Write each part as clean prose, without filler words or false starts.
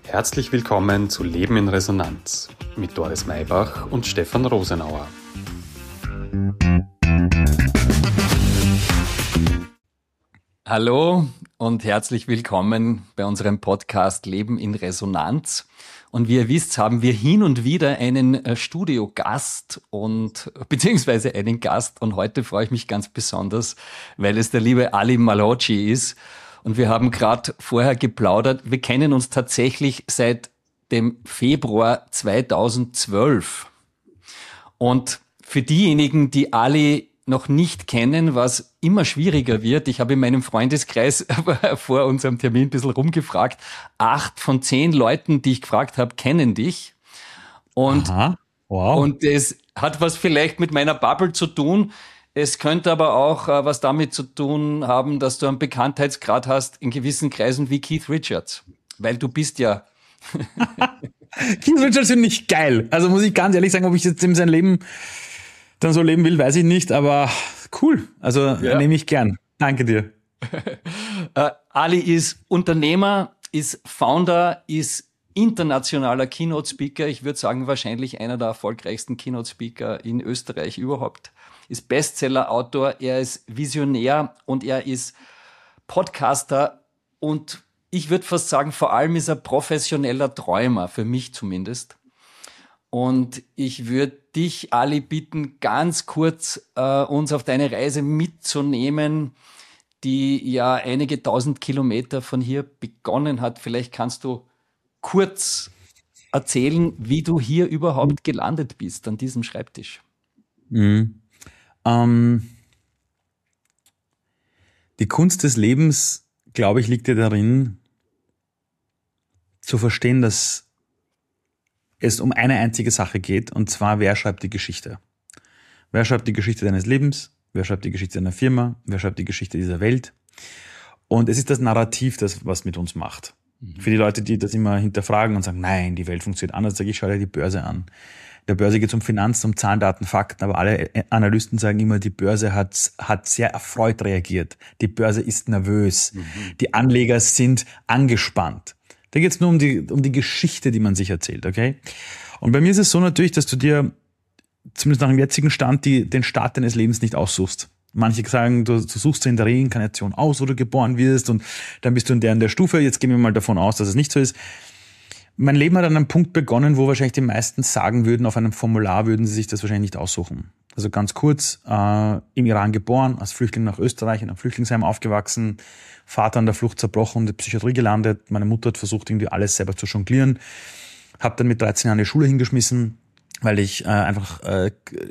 Herzlich willkommen zu Leben in Resonanz mit Doris Maybach und Stefan Rosenauer. Hallo und herzlich willkommen bei unserem Podcast Leben in Resonanz. Und wie ihr wisst, haben wir hin und wieder einen Studiogast beziehungsweise einen Gast. Und heute freue ich mich ganz besonders, weil es der liebe Ali Malhoci ist. Und wir haben gerade vorher geplaudert. Wir kennen uns tatsächlich seit dem Februar 2012. Und für diejenigen, die Ali noch nicht kennen, was immer schwieriger wird. Ich habe in meinem Freundeskreis vor unserem Termin ein bisschen rumgefragt. 8 von 10 Leuten, die ich gefragt habe, kennen dich. Und, Aha, wow. Und es hat was vielleicht mit meiner Bubble zu tun. Es könnte aber auch was damit zu tun haben, dass du einen Bekanntheitsgrad hast in gewissen Kreisen wie Keith Richards. Weil du bist ja... Keith Richards finde ich geil. Also muss ich ganz ehrlich sagen, ob ich jetzt in sein Leben dann so leben will, weiß ich nicht, aber cool. Also ja. Nehme ich gern. Danke dir. Ali ist Unternehmer, ist Founder, ist internationaler Keynote-Speaker. Ich würde sagen, wahrscheinlich einer der erfolgreichsten Keynote-Speaker in Österreich überhaupt. Ist Bestseller-Autor, er ist Visionär und er ist Podcaster und ich würde fast sagen, vor allem ist er professioneller Träumer, für mich zumindest. Und ich würde dich, Ali, bitten, ganz kurz uns auf deine Reise mitzunehmen, die ja einige tausend Kilometer von hier begonnen hat. Vielleicht kannst du kurz erzählen, wie du hier überhaupt gelandet bist, an diesem Schreibtisch. Die Kunst des Lebens, glaube ich, liegt ja darin, zu verstehen, dass es um eine einzige Sache geht, und zwar, wer schreibt die Geschichte? Wer schreibt die Geschichte deines Lebens? Wer schreibt die Geschichte deiner Firma? Wer schreibt die Geschichte dieser Welt? Und es ist das Narrativ, das was mit uns macht. Für die Leute, die das immer hinterfragen und sagen, nein, die Welt funktioniert anders, sage ich, schau dir die Börse an. Der Börse geht es um Finanzen, um Zahlen, Daten, Fakten, aber alle Analysten sagen immer, die Börse hat sehr erfreut reagiert. Die Börse ist nervös. Die Anleger sind angespannt. Da geht es nur um die Geschichte, die man sich erzählt, okay? Und bei mir ist es so natürlich, dass du dir, zumindest nach dem jetzigen Stand, den Start deines Lebens nicht aussuchst. Manche sagen, du suchst in der Reinkarnation aus, wo du geboren wirst und dann bist du in der Stufe. Jetzt gehen wir mal davon aus, dass es nicht so ist. Mein Leben hat an einem Punkt begonnen, wo wahrscheinlich die meisten sagen würden, auf einem Formular würden sie sich das wahrscheinlich nicht aussuchen. Also ganz kurz, im Iran geboren, als Flüchtling nach Österreich, in einem Flüchtlingsheim aufgewachsen, Vater an der Flucht zerbrochen und in der Psychiatrie gelandet. Meine Mutter hat versucht, irgendwie alles selber zu jonglieren. Habe dann mit 13 Jahren die Schule hingeschmissen, weil ich ich habe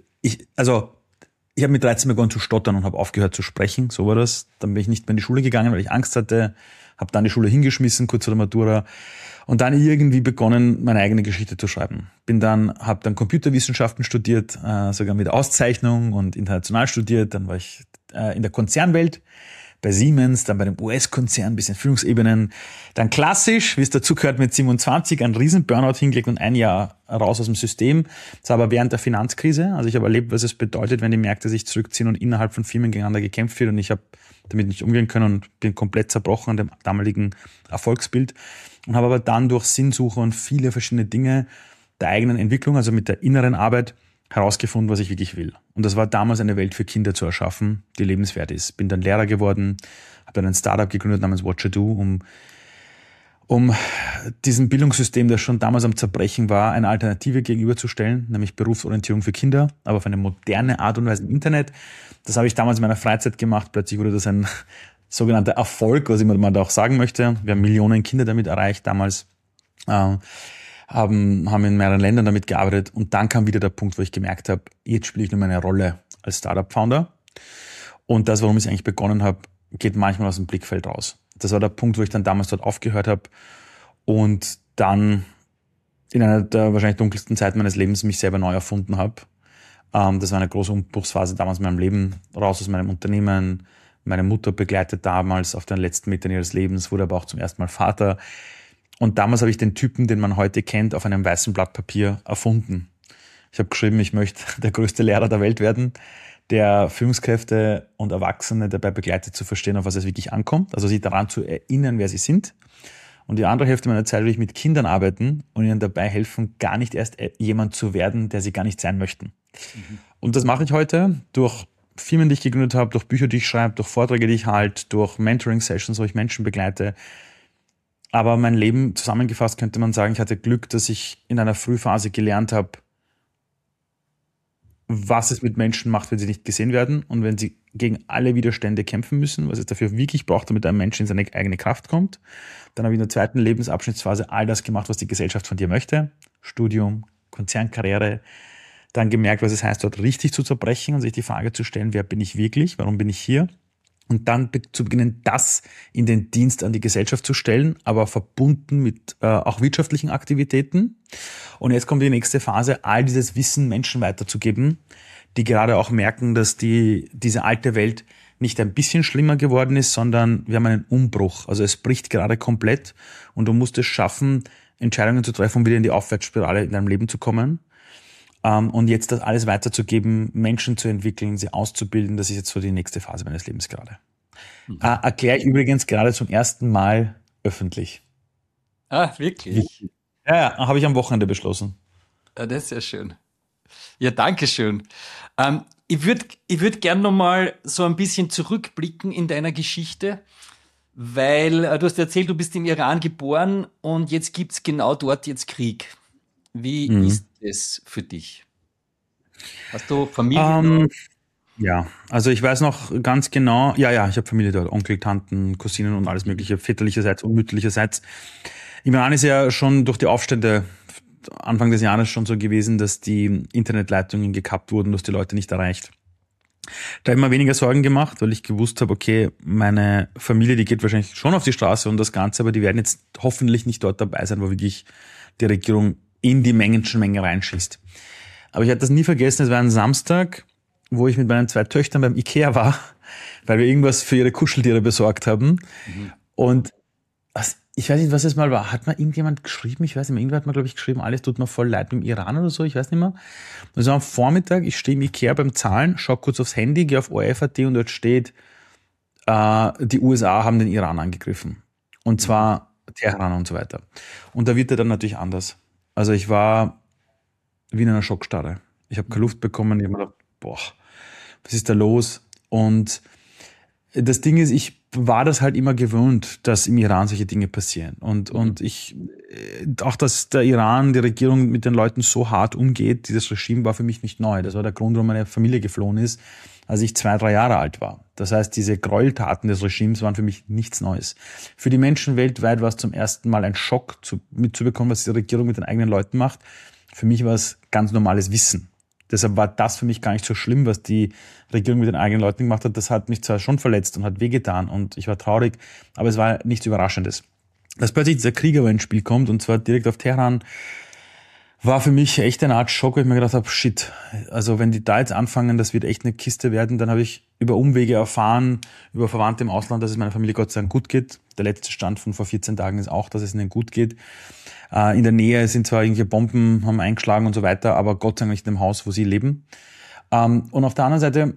mit 13 begonnen zu stottern und habe aufgehört zu sprechen. So war das. Dann bin ich nicht mehr in die Schule gegangen, weil ich Angst hatte. Habe dann die Schule hingeschmissen, kurz vor der Matura. Und dann irgendwie begonnen, meine eigene Geschichte zu schreiben. Habe dann Computerwissenschaften studiert, sogar mit Auszeichnung und international studiert. Dann war ich in der Konzernwelt bei Siemens, dann bei dem US-Konzern, bis in Führungsebenen. Dann klassisch, wie es dazu gehört, mit 27 einen riesen Burnout hingelegt und ein Jahr raus aus dem System. Das war aber während der Finanzkrise. Also ich habe erlebt, was es bedeutet, wenn die Märkte sich zurückziehen und innerhalb von Firmen gegeneinander gekämpft wird. Und ich habe damit nicht umgehen können und bin komplett zerbrochen an dem damaligen Erfolgsbild. Und habe aber dann durch Sinnsuche und viele verschiedene Dinge der eigenen Entwicklung, also mit der inneren Arbeit, herausgefunden, was ich wirklich will. Und das war damals eine Welt für Kinder zu erschaffen, die lebenswert ist. Bin dann Lehrer geworden, habe dann ein Startup gegründet namens Watcha-Do, um diesem Bildungssystem, das schon damals am Zerbrechen war, eine Alternative gegenüberzustellen, nämlich Berufsorientierung für Kinder, aber auf eine moderne Art und Weise im Internet. Das habe ich damals in meiner Freizeit gemacht. Plötzlich wurde das ein sogenannter Erfolg, was ich mal da auch sagen möchte. Wir haben Millionen Kinder damit erreicht damals, haben in mehreren Ländern damit gearbeitet. Und dann kam wieder der Punkt, wo ich gemerkt habe, jetzt spiele ich nur meine Rolle als Startup-Founder. Und das, warum ich es eigentlich begonnen habe, geht manchmal aus dem Blickfeld raus. Das war der Punkt, wo ich dann damals dort aufgehört habe und dann in einer der wahrscheinlich dunkelsten Zeiten meines Lebens mich selber neu erfunden habe. Das war eine große Umbruchsphase damals in meinem Leben, raus aus meinem Unternehmen. Meine Mutter begleitet damals auf den letzten Metern ihres Lebens, wurde aber auch zum ersten Mal Vater. Und damals habe ich den Typen, den man heute kennt, auf einem weißen Blatt Papier erfunden. Ich habe geschrieben, ich möchte der größte Lehrer der Welt werden, der Führungskräfte und Erwachsene dabei begleitet zu verstehen, auf was es wirklich ankommt, also sie daran zu erinnern, wer sie sind Und die andere Hälfte meiner Zeit will ich mit Kindern arbeiten und ihnen dabei helfen, gar nicht erst jemand zu werden, der sie gar nicht sein möchten. Und das mache ich heute durch Firmen, die ich gegründet habe, durch Bücher, die ich schreibe, durch Vorträge, die ich halte, durch Mentoring-Sessions, wo ich Menschen begleite. Aber mein Leben zusammengefasst könnte man sagen, ich hatte Glück, dass ich in einer Frühphase gelernt habe, was es mit Menschen macht, wenn sie nicht gesehen werden und wenn sie gegen alle Widerstände kämpfen müssen, was es dafür wirklich braucht, damit ein Mensch in seine eigene Kraft kommt. Dann habe ich in der zweiten Lebensabschnittsphase all das gemacht, was die Gesellschaft von dir möchte. Studium, Konzernkarriere. Dann gemerkt, was es heißt, dort richtig zu zerbrechen und sich die Frage zu stellen, wer bin ich wirklich, warum bin ich hier? Und dann zu beginnen, das in den Dienst an die Gesellschaft zu stellen, aber verbunden mit auch wirtschaftlichen Aktivitäten. Und jetzt kommt die nächste Phase, all dieses Wissen Menschen weiterzugeben, die gerade auch merken, dass diese alte Welt nicht ein bisschen schlimmer geworden ist, sondern wir haben einen Umbruch. Also es bricht gerade komplett und du musst es schaffen, Entscheidungen zu treffen, um wieder in die Aufwärtsspirale in deinem Leben zu kommen. Und jetzt das alles weiterzugeben, Menschen zu entwickeln, sie auszubilden, das ist jetzt so die nächste Phase meines Lebens gerade. Erkläre ich übrigens gerade zum ersten Mal öffentlich. Ah, wirklich? Ja, habe ich am Wochenende beschlossen. Ja, das ist ja schön. Ja, danke schön. Ich würd gern nochmal so ein bisschen zurückblicken in deiner Geschichte, weil du hast erzählt, du bist im Iran geboren und jetzt gibt's genau dort jetzt Krieg. Wie ist es für dich? Hast du Familie? Ja, also ich weiß noch ganz genau, ja, ich habe Familie dort, Onkel, Tanten, Cousinen und alles mögliche, väterlicherseits und mütterlicherseits. Im Iran ist ja schon durch die Aufstände Anfang des Jahres schon so gewesen, dass die Internetleitungen gekappt wurden, dass die Leute nicht erreicht. Da habe ich mir weniger Sorgen gemacht, weil ich gewusst habe, okay, meine Familie, die geht wahrscheinlich schon auf die Straße und das Ganze, aber die werden jetzt hoffentlich nicht dort dabei sein, wo wirklich die Regierung in die Menschenmenge reinschießt. Aber ich werde das nie vergessen, es war ein Samstag, wo ich mit meinen 2 Töchtern beim Ikea war, weil wir irgendwas für ihre Kuscheltiere besorgt haben. Und ich weiß nicht, was es mal war. Hat mal irgendjemand geschrieben? Ich weiß nicht mehr. Irgendwer hat mal, glaube ich, geschrieben, alles tut mir voll leid mit dem Iran oder so. Ich weiß nicht mehr. Und so am Vormittag, ich stehe im Ikea beim Zahlen, schaue kurz aufs Handy, gehe auf ORF.at und dort steht, die USA haben den Iran angegriffen. Und zwar Teheran und so weiter. Und da wird er dann natürlich anders. Also ich war wie in einer Schockstarre. Ich habe keine Luft bekommen. Ich habe mir gedacht, boah, was ist da los? Und das Ding ist, ich war das halt immer gewöhnt, dass im Iran solche Dinge passieren. Und auch, dass der Iran, die Regierung mit den Leuten so hart umgeht, dieses Regime war für mich nicht neu. Das war der Grund, warum meine Familie geflohen ist, als ich 2, 3 Jahre alt war. Das heißt, diese Gräueltaten des Regimes waren für mich nichts Neues. Für die Menschen weltweit war es zum ersten Mal ein Schock, mitzubekommen, was die Regierung mit den eigenen Leuten macht. Für mich war es ganz normales Wissen. Deshalb war das für mich gar nicht so schlimm, was die Regierung mit den eigenen Leuten gemacht hat. Das hat mich zwar schon verletzt und hat wehgetan und ich war traurig, aber es war nichts Überraschendes. Dass plötzlich dieser Krieg aber ins Spiel kommt und zwar direkt auf Teheran, war für mich echt eine Art Schock, weil ich mir gedacht habe, shit, also wenn die da jetzt anfangen, das wird echt eine Kiste werden, dann habe ich über Umwege erfahren, über Verwandte im Ausland, dass es meiner Familie Gott sei Dank gut geht. Der letzte Stand von vor 14 Tagen ist auch, dass es ihnen gut geht. In der Nähe sind zwar irgendwelche Bomben, haben eingeschlagen und so weiter, aber Gott sei Dank nicht in dem Haus, wo sie leben. Und auf der anderen Seite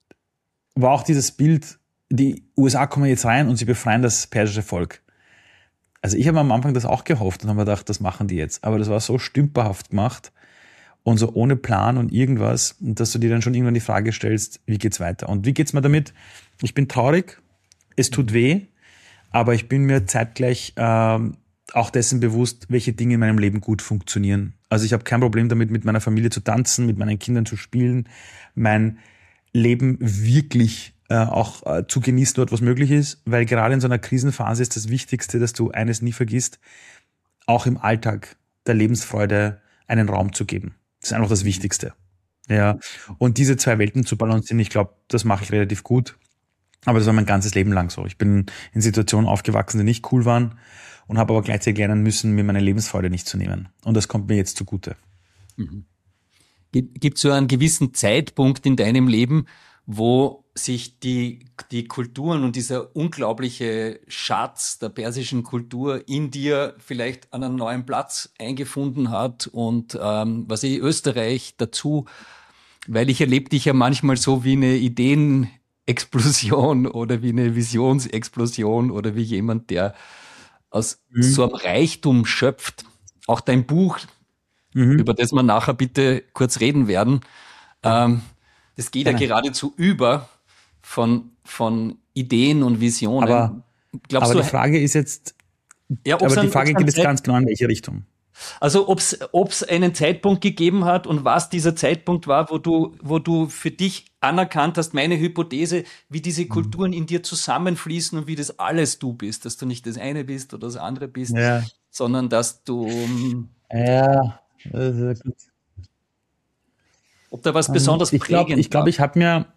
war auch dieses Bild, die USA kommen jetzt rein und sie befreien das persische Volk. Also ich habe am Anfang das auch gehofft und habe mir gedacht, das machen die jetzt. Aber das war so stümperhaft gemacht und so ohne Plan und irgendwas, dass du dir dann schon irgendwann die Frage stellst, wie geht's weiter? Und wie geht's mir damit? Ich bin traurig, es tut weh, aber ich bin mir zeitgleich auch dessen bewusst, welche Dinge in meinem Leben gut funktionieren. Also ich habe kein Problem damit, mit meiner Familie zu tanzen, mit meinen Kindern zu spielen, mein Leben wirklich auch zu genießen dort, was möglich ist, weil gerade in so einer Krisenphase ist das Wichtigste, dass du eines nie vergisst, auch im Alltag der Lebensfreude einen Raum zu geben. Das ist einfach das Wichtigste. Ja. Und diese 2 Welten zu balancieren, ich glaube, das mache ich relativ gut. Aber das war mein ganzes Leben lang so. Ich bin in Situationen aufgewachsen, die nicht cool waren und habe aber gleichzeitig lernen müssen, mir meine Lebensfreude nicht zu nehmen. Und das kommt mir jetzt zugute. Gibt es so einen gewissen Zeitpunkt in deinem Leben, wo sich die Kulturen und dieser unglaubliche Schatz der persischen Kultur in dir vielleicht an einen neuen Platz eingefunden hat und Österreich dazu, weil ich erlebe dich ja manchmal so wie eine Ideenexplosion oder wie eine Visionsexplosion oder wie jemand, der aus so einem Reichtum schöpft. Auch dein Buch, über das wir nachher bitte kurz reden werden, das geht ja geradezu über von Ideen und Visionen. Aber die Frage ist jetzt, ja, aber die Frage geht jetzt ganz genau in welche Richtung. Also ob's einen Zeitpunkt gegeben hat und was dieser Zeitpunkt war, wo du für dich anerkannt hast, meine Hypothese, wie diese Kulturen in dir zusammenfließen und wie das alles du bist, dass du nicht das eine bist oder das andere bist, sondern dass du ob da was besonders prägend Ich glaube, ich habe mir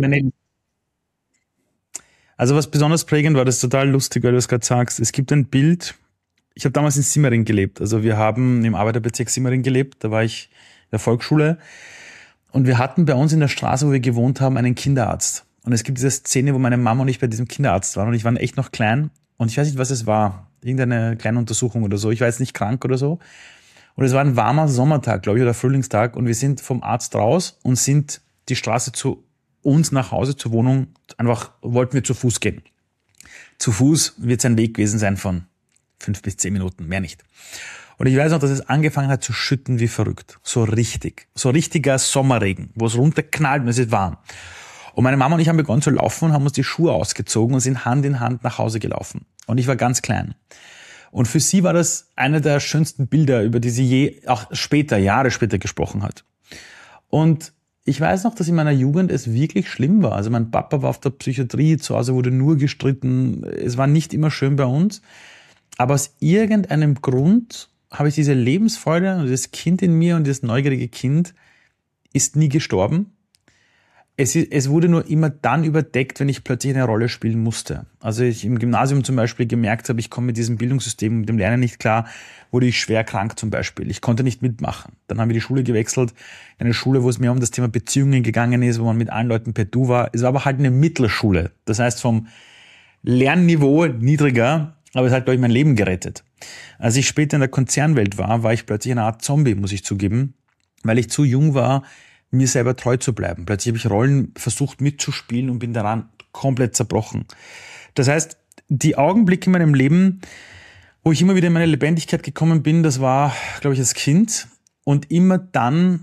also was besonders prägend war, das ist total lustig, weil du es gerade sagst. Es gibt ein Bild. Ich habe damals in Simmering gelebt. Also wir haben im Arbeiterbezirk Simmering gelebt. Da war ich in der Volksschule. Und wir hatten bei uns in der Straße, wo wir gewohnt haben, einen Kinderarzt. Und es gibt diese Szene, wo meine Mama und ich bei diesem Kinderarzt waren. Und ich war echt noch klein. Und ich weiß nicht, was es war. Irgendeine kleine Untersuchung oder so. Ich war jetzt nicht krank oder so. Und es war ein warmer Sommertag, glaube ich, oder Frühlingstag. Und wir sind vom Arzt raus und sind die Straße zu uns nach Hause, zur Wohnung, einfach wollten wir zu Fuß gehen. Zu Fuß wird es ein Weg gewesen sein von 5 bis 10 Minuten, mehr nicht. Und ich weiß noch, dass es angefangen hat zu schütten wie verrückt. So richtig. So richtiger Sommerregen, wo es runterknallt und es ist warm. Und meine Mama und ich haben begonnen zu laufen und haben uns die Schuhe ausgezogen und sind Hand in Hand nach Hause gelaufen. Und ich war ganz klein. Und für sie war das eine der schönsten Bilder, über die sie auch Jahre später gesprochen hat. Und ich weiß noch, dass in meiner Jugend es wirklich schlimm war. Also mein Papa war auf der Psychiatrie, zu Hause wurde nur gestritten. Es war nicht immer schön bei uns. Aber aus irgendeinem Grund habe ich diese Lebensfreude und das Kind in mir und das neugierige Kind ist nie gestorben. Es wurde nur immer dann überdeckt, wenn ich plötzlich eine Rolle spielen musste. Also ich im Gymnasium zum Beispiel gemerkt habe, ich komme mit diesem Bildungssystem, mit dem Lernen nicht klar, wurde ich schwer krank zum Beispiel. Ich konnte nicht mitmachen. Dann haben wir die Schule gewechselt, eine Schule, wo es mehr um das Thema Beziehungen gegangen ist, wo man mit allen Leuten per Du war. Es war aber halt eine Mittelschule. Das heißt vom Lernniveau niedriger, aber es hat, glaube ich, mein Leben gerettet. Als ich später in der Konzernwelt war ich plötzlich eine Art Zombie, muss ich zugeben, weil ich zu jung war, mir selber treu zu bleiben. Plötzlich habe ich Rollen versucht mitzuspielen und bin daran komplett zerbrochen. Das heißt, die Augenblicke in meinem Leben, wo ich immer wieder in meine Lebendigkeit gekommen bin, das war, glaube ich, als Kind. Und immer dann,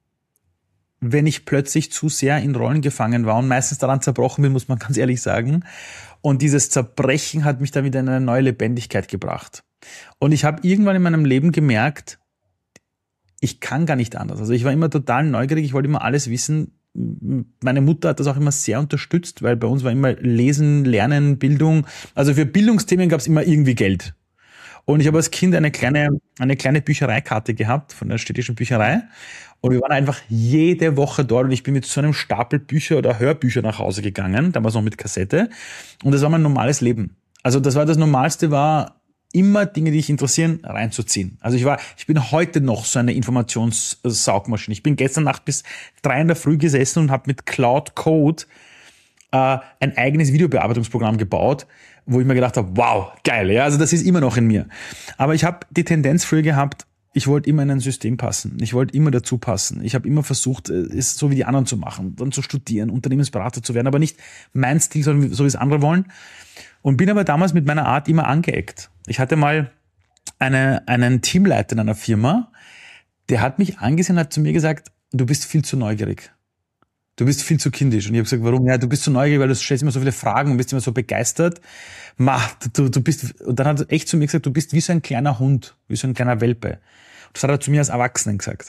wenn ich plötzlich zu sehr in Rollen gefangen war und meistens daran zerbrochen bin, muss man ganz ehrlich sagen. Und dieses Zerbrechen hat mich dann wieder in eine neue Lebendigkeit gebracht. Und ich habe irgendwann in meinem Leben gemerkt, ich kann gar nicht anders. Also ich war immer total neugierig, ich wollte immer alles wissen. Meine Mutter hat das auch immer sehr unterstützt, weil bei uns war immer Lesen, Lernen, Bildung. Also für Bildungsthemen gab es immer irgendwie Geld. Und ich habe als Kind eine kleine Büchereikarte gehabt von der städtischen Bücherei. Und wir waren einfach jede Woche dort und ich bin mit so einem Stapel Bücher oder Hörbücher nach Hause gegangen, damals noch mit Kassette. Und das war mein normales Leben. Also das Normalste war, immer Dinge, die dich interessieren, reinzuziehen. Also ich bin heute noch so eine Informationssaugmaschine. Ich bin gestern Nacht bis 3 in der Früh gesessen und habe mit Cloud Code ein eigenes Videobearbeitungsprogramm gebaut, wo ich mir gedacht habe, wow, geil. Ja, also das ist immer noch in mir. Aber ich habe die Tendenz früher gehabt, ich wollte immer in ein System passen. Ich wollte immer dazu passen. Ich habe immer versucht, es so wie die anderen zu machen, dann zu studieren, Unternehmensberater zu werden, aber nicht mein Stil, sondern so wie es andere wollen. Und bin aber damals mit meiner Art immer angeeckt. Ich hatte mal einen Teamleiter in einer Firma, der hat mich angesehen und hat zu mir gesagt, du bist viel zu neugierig. Du bist viel zu kindisch. Und ich habe gesagt, warum? Ja, du bist zu neugierig, weil du stellst immer so viele Fragen und bist immer so begeistert. Du bist, und dann hat er echt zu mir gesagt, du bist wie so ein kleiner Hund, wie so ein kleiner Welpe. Und das hat er zu mir als Erwachsenen gesagt.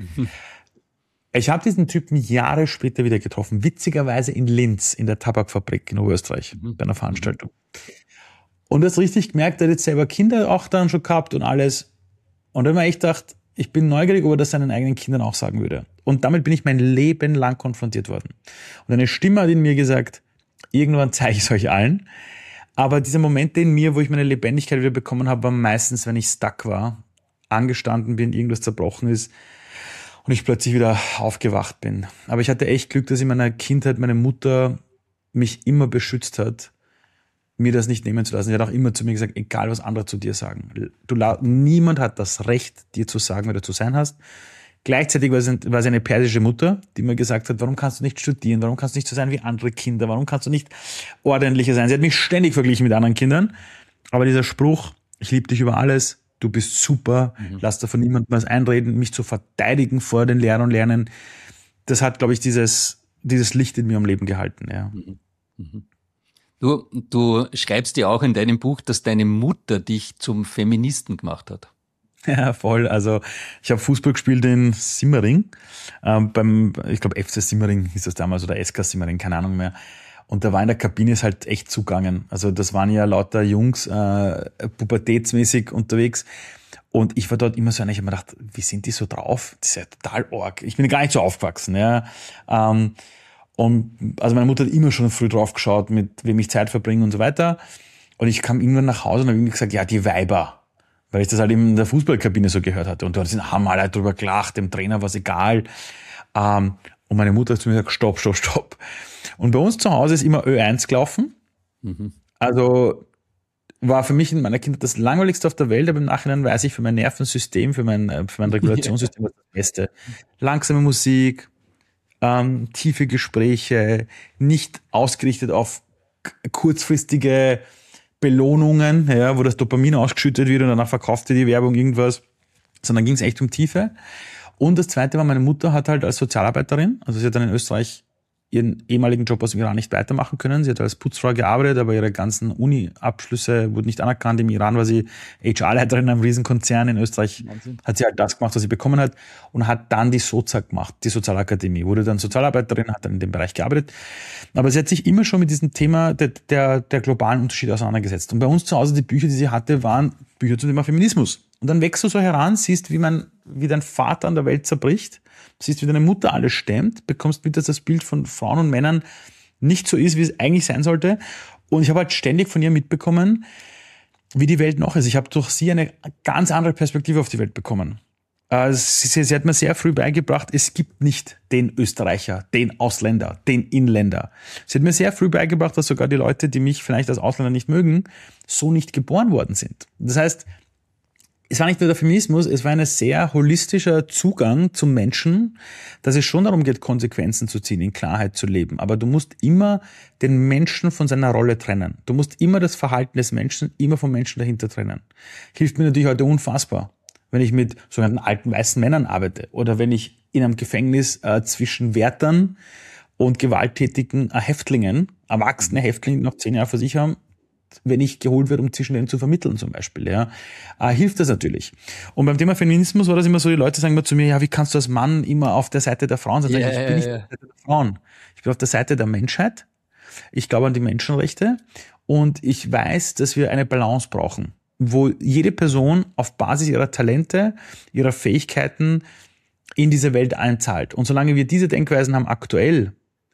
Ich habe diesen Typen Jahre später wieder getroffen, witzigerweise in Linz, in der Tabakfabrik in Oberösterreich, bei einer Veranstaltung. Und das richtig gemerkt, er hat jetzt selber Kinder auch dann schon gehabt und alles. Und dann habe ich mir echt gedacht, ich bin neugierig, ob er das seinen eigenen Kindern auch sagen würde. Und damit bin ich mein Leben lang konfrontiert worden. Und eine Stimme hat in mir gesagt, irgendwann zeige ich es euch allen. Aber dieser Moment in mir, wo ich meine Lebendigkeit wieder bekommen habe, war meistens, wenn ich stuck war, angestanden bin, irgendwas zerbrochen ist und ich plötzlich wieder aufgewacht bin. Aber ich hatte echt Glück, dass in meiner Kindheit meine Mutter mich immer beschützt hat, mir das nicht nehmen zu lassen. Sie hat auch immer zu mir gesagt, egal was andere zu dir sagen. Niemand hat das Recht, dir zu sagen, wer du zu sein hast. Gleichzeitig war sie eine persische Mutter, die mir gesagt hat, warum kannst du nicht studieren, warum kannst du nicht so sein wie andere Kinder, warum kannst du nicht ordentlicher sein. Sie hat mich ständig verglichen mit anderen Kindern, aber dieser Spruch ich liebe dich über alles, du bist super, lass da von niemandem was einreden, mich zu verteidigen vor den Lehrern und Lernern. Das hat, glaube ich, dieses Licht in mir am Leben gehalten. Ja. Du schreibst ja auch in deinem Buch, dass deine Mutter dich zum Feministen gemacht hat. Ja, voll. Also ich habe Fußball gespielt in Simmering, ich glaube FC Simmering hieß das damals oder SK Simmering, keine Ahnung mehr. Und da war in der Kabine ist halt echt zugangen. Also das waren ja lauter Jungs, pubertätsmäßig unterwegs. Und ich war dort immer so einer, ich habe mir gedacht, wie sind die so drauf? Das ist ja total arg. Ich bin ja gar nicht so aufgewachsen. Ja. Und also meine Mutter hat immer schon früh drauf geschaut, mit wem ich Zeit verbringe und so weiter. Und ich kam irgendwann nach Hause und habe irgendwie gesagt, ja, die Weiber. Weil ich das halt in der Fußballkabine so gehört hatte. Und da haben alle drüber gelacht, dem Trainer war es egal. Und meine Mutter hat zu mir gesagt, stopp. Und bei uns zu Hause ist immer Ö1 gelaufen. Also war für mich in meiner Kindheit das langweiligste auf der Welt, aber im Nachhinein weiß ich, für mein Nervensystem, für mein Regulationssystem war das Beste. Langsame Musik, tiefe Gespräche, nicht ausgerichtet auf kurzfristige Belohnungen, ja, wo das Dopamin ausgeschüttet wird und danach verkauft die Werbung irgendwas, sondern ging es echt um Tiefe. Und das Zweite war, meine Mutter hat halt als Sozialarbeiterin, also sie hat dann in Österreich ihren ehemaligen Job aus dem Iran nicht weitermachen können. Sie hat als Putzfrau gearbeitet, aber ihre ganzen Uni-Abschlüsse wurden nicht anerkannt. Im Iran war sie HR-Leiterin in einem Riesenkonzern. In Österreich hat sie halt das gemacht, was sie bekommen hat und hat dann die Soza gemacht, die Sozialakademie. Wurde dann Sozialarbeiterin, hat dann in dem Bereich gearbeitet. Aber sie hat sich immer schon mit diesem Thema der globalen Unterschiede auseinandergesetzt. Und bei uns zu Hause, die Bücher, die sie hatte, waren Bücher zum Thema Feminismus. Und dann wächst du so heran, siehst, wie dein Vater an der Welt zerbricht, siehst, wie deine Mutter alles stemmt, bekommst mit, dass das Bild von Frauen und Männern nicht so ist, wie es eigentlich sein sollte. Und ich habe halt ständig von ihr mitbekommen, wie die Welt noch ist. Ich habe durch sie eine ganz andere Perspektive auf die Welt bekommen. Sie hat mir sehr früh beigebracht, es gibt nicht den Österreicher, den Ausländer, den Inländer. Sie hat mir sehr früh beigebracht, dass sogar die Leute, die mich vielleicht als Ausländer nicht mögen, so nicht geboren worden sind. Das heißt, es war nicht nur der Feminismus, es war ein sehr holistischer Zugang zum Menschen, dass es schon darum geht, Konsequenzen zu ziehen, in Klarheit zu leben. Aber du musst immer den Menschen von seiner Rolle trennen. Du musst immer das Verhalten des Menschen immer vom Menschen dahinter trennen. Hilft mir natürlich heute unfassbar, wenn ich mit sogenannten alten weißen Männern arbeite oder wenn ich in einem Gefängnis zwischen Wärtern und gewalttätigen Häftlingen, erwachsene Häftlinge, die noch 10 Jahre für sich haben, wenn ich geholt werde, um zwischen denen zu vermitteln zum Beispiel, ja, hilft das natürlich. Und beim Thema Feminismus war das immer so, die Leute sagen immer zu mir, ja, wie kannst du als Mann immer auf der Seite der Frauen sein? Ich bin nicht auf der Seite der Frauen. Ich bin auf der Seite der Menschheit. Ich glaube an die Menschenrechte und ich weiß, dass wir eine Balance brauchen, wo jede Person auf Basis ihrer Talente, ihrer Fähigkeiten in diese Welt einzahlt. Und solange wir diese Denkweisen haben aktuell,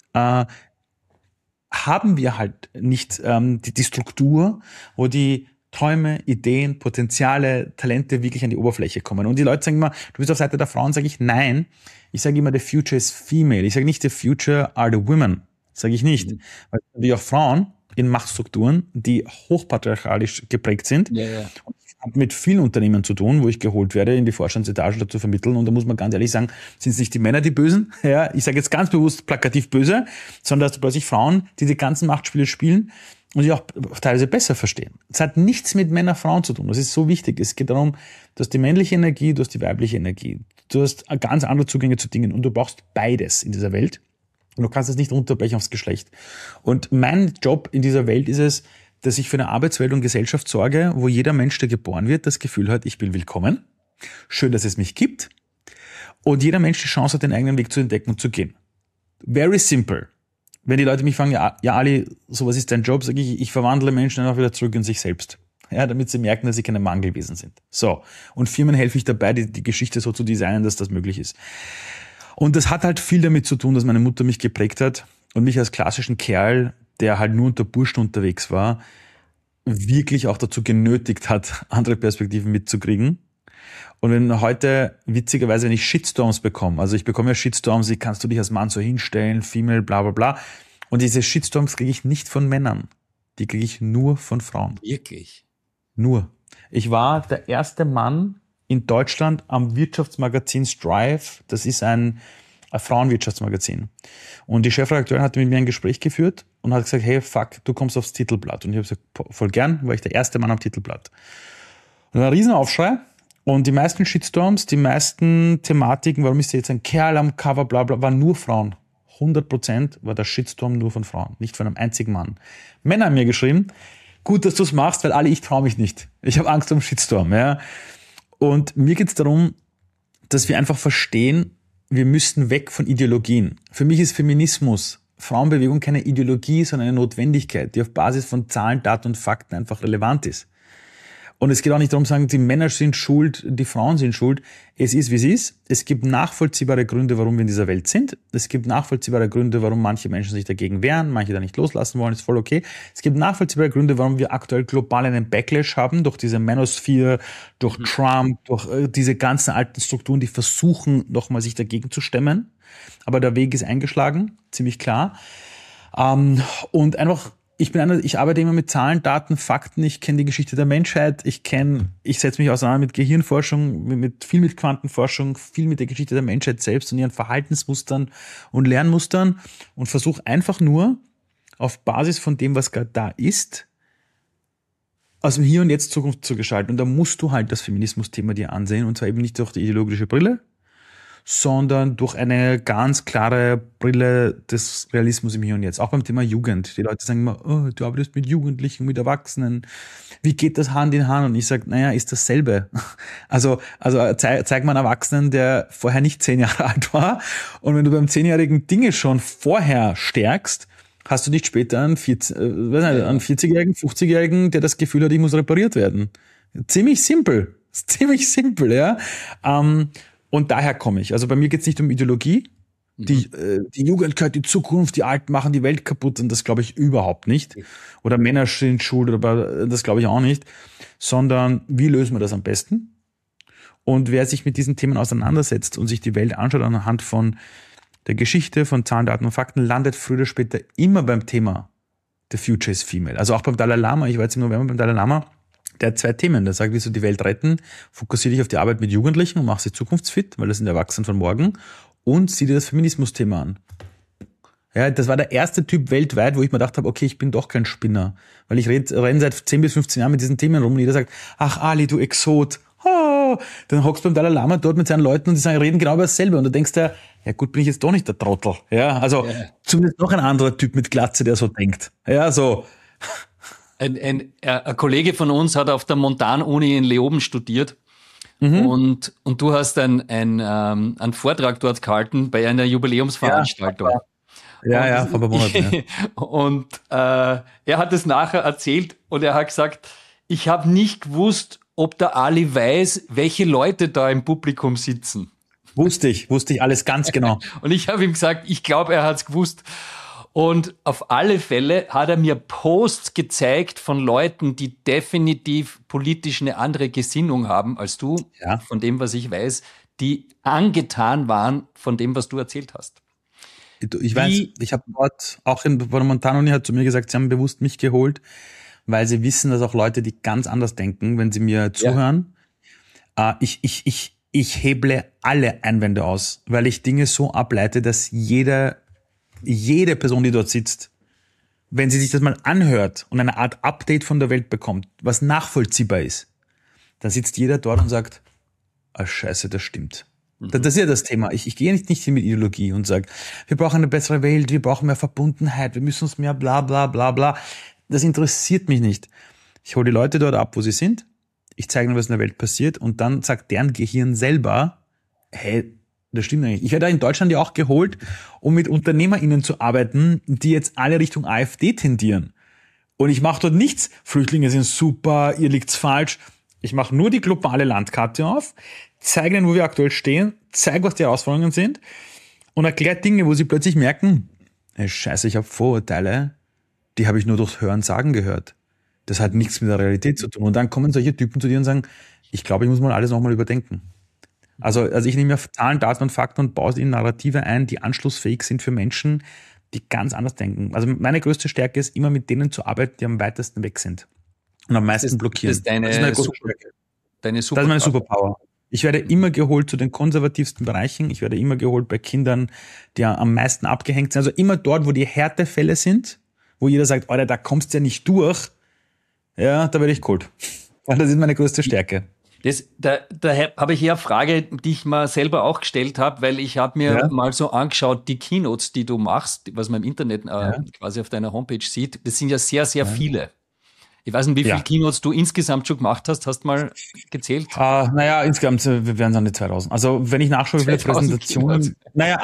haben wir halt nicht die Struktur, wo die Träume, Ideen, Potenziale, Talente wirklich an die Oberfläche kommen. Und die Leute sagen immer, du bist auf Seite der Frauen, sage ich nein. Ich sage immer, the future is female. Ich sage nicht, the future are the women. Sage ich nicht. Weil es natürlich auch Frauen in Machtstrukturen, die hochpatriarchalisch geprägt sind. Und ich habe mit vielen Unternehmen zu tun, wo ich geholt werde, in die Vorstandsetage dazu vermitteln. Und da muss man ganz ehrlich sagen, sind es nicht die Männer die Bösen? Ja, ich sage jetzt ganz bewusst plakativ böse, sondern dass du plötzlich Frauen, die die ganzen Machtspiele spielen und die auch teilweise besser verstehen. Es hat nichts mit Männer-Frauen zu tun. Das ist so wichtig. Es geht darum, du hast die männliche Energie, du hast die weibliche Energie. Du hast ganz andere Zugänge zu Dingen und du brauchst beides in dieser Welt. Und du kannst es nicht runterbrechen aufs Geschlecht. Und mein Job in dieser Welt ist es, dass ich für eine Arbeitswelt und Gesellschaft sorge, wo jeder Mensch, der geboren wird, das Gefühl hat, ich bin willkommen. Schön, dass es mich gibt. Und jeder Mensch die Chance hat, den eigenen Weg zu entdecken und zu gehen. Very simple. Wenn die Leute mich fragen, ja Ali, so was ist dein Job, sage ich verwandle Menschen einfach wieder zurück in sich selbst. Ja, damit sie merken, dass sie keine Mangelwesen sind. So. Und Firmen helfe ich dabei, die Geschichte so zu designen, dass das möglich ist. Und das hat halt viel damit zu tun, dass meine Mutter mich geprägt hat und mich als klassischen Kerl, der halt nur unter Burschen unterwegs war, wirklich auch dazu genötigt hat, andere Perspektiven mitzukriegen. Und wenn heute, witzigerweise, wenn ich Shitstorms bekomme, also ich bekomme ja Shitstorms, wie kannst du dich als Mann so hinstellen, Female, bla bla bla. Und diese Shitstorms kriege ich nicht von Männern. Die kriege ich nur von Frauen. Wirklich? Nur. Ich war der erste Mann in Deutschland am Wirtschaftsmagazin Strive. Das ist ein Frauenwirtschaftsmagazin. Und die Chefredakteurin hat mit mir ein Gespräch geführt und hat gesagt, hey, fuck, du kommst aufs Titelblatt. Und ich habe gesagt, voll gern, war ich der erste Mann am Titelblatt. Und ein Riesenaufschrei. Und die meisten Shitstorms, die meisten Thematiken, warum ist jetzt ein Kerl am Cover, bla bla, waren nur Frauen. 100% war der Shitstorm nur von Frauen, nicht von einem einzigen Mann. Männer haben mir geschrieben, gut, dass du es machst, weil ich traue mich nicht. Ich habe Angst um Shitstorm. Ja. Und mir geht es darum, dass wir einfach verstehen, wir müssen weg von Ideologien. Für mich ist Feminismus, Frauenbewegung keine Ideologie, sondern eine Notwendigkeit, die auf Basis von Zahlen, Daten und Fakten einfach relevant ist. Und es geht auch nicht darum zu sagen, die Männer sind schuld, die Frauen sind schuld. Es ist, wie es ist. Es gibt nachvollziehbare Gründe, warum wir in dieser Welt sind. Es gibt nachvollziehbare Gründe, warum manche Menschen sich dagegen wehren, manche da nicht loslassen wollen, ist voll okay. Es gibt nachvollziehbare Gründe, warum wir aktuell global einen Backlash haben, durch diese Manosphere, durch Trump, durch diese ganzen alten Strukturen, die versuchen, nochmal sich dagegen zu stemmen. Aber der Weg ist eingeschlagen, ziemlich klar. Und einfach, ich arbeite immer mit Zahlen, Daten, Fakten, ich kenne die Geschichte der Menschheit, ich setze mich auseinander mit Gehirnforschung, viel mit Quantenforschung, viel mit der Geschichte der Menschheit selbst und ihren Verhaltensmustern und Lernmustern und versuche einfach nur auf Basis von dem, was gerade da ist, aus dem Hier und Jetzt Zukunft zu gestalten. Und da musst du halt das Feminismus-Thema dir ansehen, und zwar eben nicht durch die ideologische Brille, sondern durch eine ganz klare Brille des Realismus im Hier und Jetzt. Auch beim Thema Jugend. Die Leute sagen immer, oh, du arbeitest mit Jugendlichen, mit Erwachsenen. Wie geht das Hand in Hand? Und ich sage, naja, ist dasselbe. Also zeig mal einen Erwachsenen, der vorher nicht 10 Jahre alt war. Und wenn du beim 10-jährigen Dinge schon vorher stärkst, hast du nicht später einen 40-jährigen, 50-jährigen, der das Gefühl hat, ich muss repariert werden. Ziemlich simpel. Ja. Und daher komme ich. Also bei mir geht es nicht um Ideologie. Die Jugend gehört die Zukunft, die Alten machen die Welt kaputt, und das glaube ich überhaupt nicht. Oder Männer sind schuld, oder das glaube ich auch nicht. Sondern wie lösen wir das am besten? Und wer sich mit diesen Themen auseinandersetzt und sich die Welt anschaut anhand von der Geschichte, von Zahlen, Daten und Fakten, landet früher oder später immer beim Thema The Future is Female. Also auch beim Dalai Lama. Ich war jetzt im November beim Dalai Lama. Der hat 2 Themen. Der sagt, willst du die Welt retten? Fokussiere dich auf die Arbeit mit Jugendlichen und mach sie zukunftsfit, weil das sind die Erwachsenen von morgen. Und sieh dir das Feminismus-Thema an. Ja, das war der erste Typ weltweit, wo ich mir gedacht habe, okay, ich bin doch kein Spinner. Weil ich renne seit 10 bis 15 Jahren mit diesen Themen rum und jeder sagt, ach Ali, du Exot. Oh. Dann hockst du beim Dalai Lama dort mit seinen Leuten und die reden genau über dasselbe. Und du denkst dir, ja gut, bin ich jetzt doch nicht der Trottel. Ja, also zumindest noch ein anderer Typ mit Glatze, der so denkt. Ja, so. Ein Kollege von uns hat auf der Montan-Uni in Leoben studiert. Und du hast einen Vortrag dort gehalten bei einer Jubiläumsveranstaltung. Ja, vor ein paar Monaten. Ja. Und er hat es nachher erzählt und er hat gesagt, ich habe nicht gewusst, ob der Ali weiß, welche Leute da im Publikum sitzen. Wusste ich alles ganz genau. Und ich habe ihm gesagt, ich glaube, er hat es gewusst. Und auf alle Fälle hat er mir Posts gezeigt von Leuten, die definitiv politisch eine andere Gesinnung haben als du, von dem, was ich weiß, die angetan waren von dem, was du erzählt hast. Ich weiß, ich habe dort auch bei der Montan-Uni hat zu mir gesagt, sie haben bewusst mich geholt, weil sie wissen, dass auch Leute, die ganz anders denken, wenn sie mir zuhören, ich heble alle Einwände aus, weil ich Dinge so ableite, dass jede Person, die dort sitzt, wenn sie sich das mal anhört und eine Art Update von der Welt bekommt, was nachvollziehbar ist, dann sitzt jeder dort und sagt, scheiße, das stimmt. Das ist ja das Thema. Ich gehe nicht hin mit Ideologie und sage, wir brauchen eine bessere Welt, wir brauchen mehr Verbundenheit, wir müssen uns mehr bla bla bla bla. Das interessiert mich nicht. Ich hole die Leute dort ab, wo sie sind, ich zeige ihnen, was in der Welt passiert, und dann sagt deren Gehirn selber, hey, das stimmt eigentlich. Ich werde in Deutschland ja auch geholt, um mit UnternehmerInnen zu arbeiten, die jetzt alle Richtung AfD tendieren. Und ich mache dort nichts. Flüchtlinge sind super, ihr liegt's falsch. Ich mache nur die globale Landkarte auf, zeige ihnen, wo wir aktuell stehen, zeige, was die Herausforderungen sind und erkläre Dinge, wo sie plötzlich merken, hey, scheiße, ich habe Vorurteile, die habe ich nur durchs Hören sagen gehört. Das hat nichts mit der Realität zu tun. Und dann kommen solche Typen zu dir und sagen, ich glaube, ich muss mal alles nochmal überdenken. Also ich nehme ja Zahlen, Daten und Fakten und baue in Narrative ein, die anschlussfähig sind für Menschen, die ganz anders denken. Also meine größte Stärke ist, immer mit denen zu arbeiten, die am weitesten weg sind und am meisten blockieren. Das ist deine Superpower. Das ist meine Superpower. Ich werde immer geholt zu den konservativsten Bereichen. Ich werde immer geholt bei Kindern, die am meisten abgehängt sind. Also immer dort, wo die Härtefälle sind, wo jeder sagt, Alter, da kommst du ja nicht durch. Ja, da werde ich geholt. Weil das ist meine größte Stärke. Da habe ich hier eine Frage, die ich mir selber auch gestellt habe, weil ich habe mir mal so angeschaut, die Keynotes, die du machst, was man im Internet quasi auf deiner Homepage sieht, das sind ja sehr, sehr viele. Ich weiß nicht, wie viele Keynotes du insgesamt schon gemacht hast. Hast du mal gezählt? Insgesamt wären es an die 2000. Also wenn ich nachschaue, wie viele Präsentationen,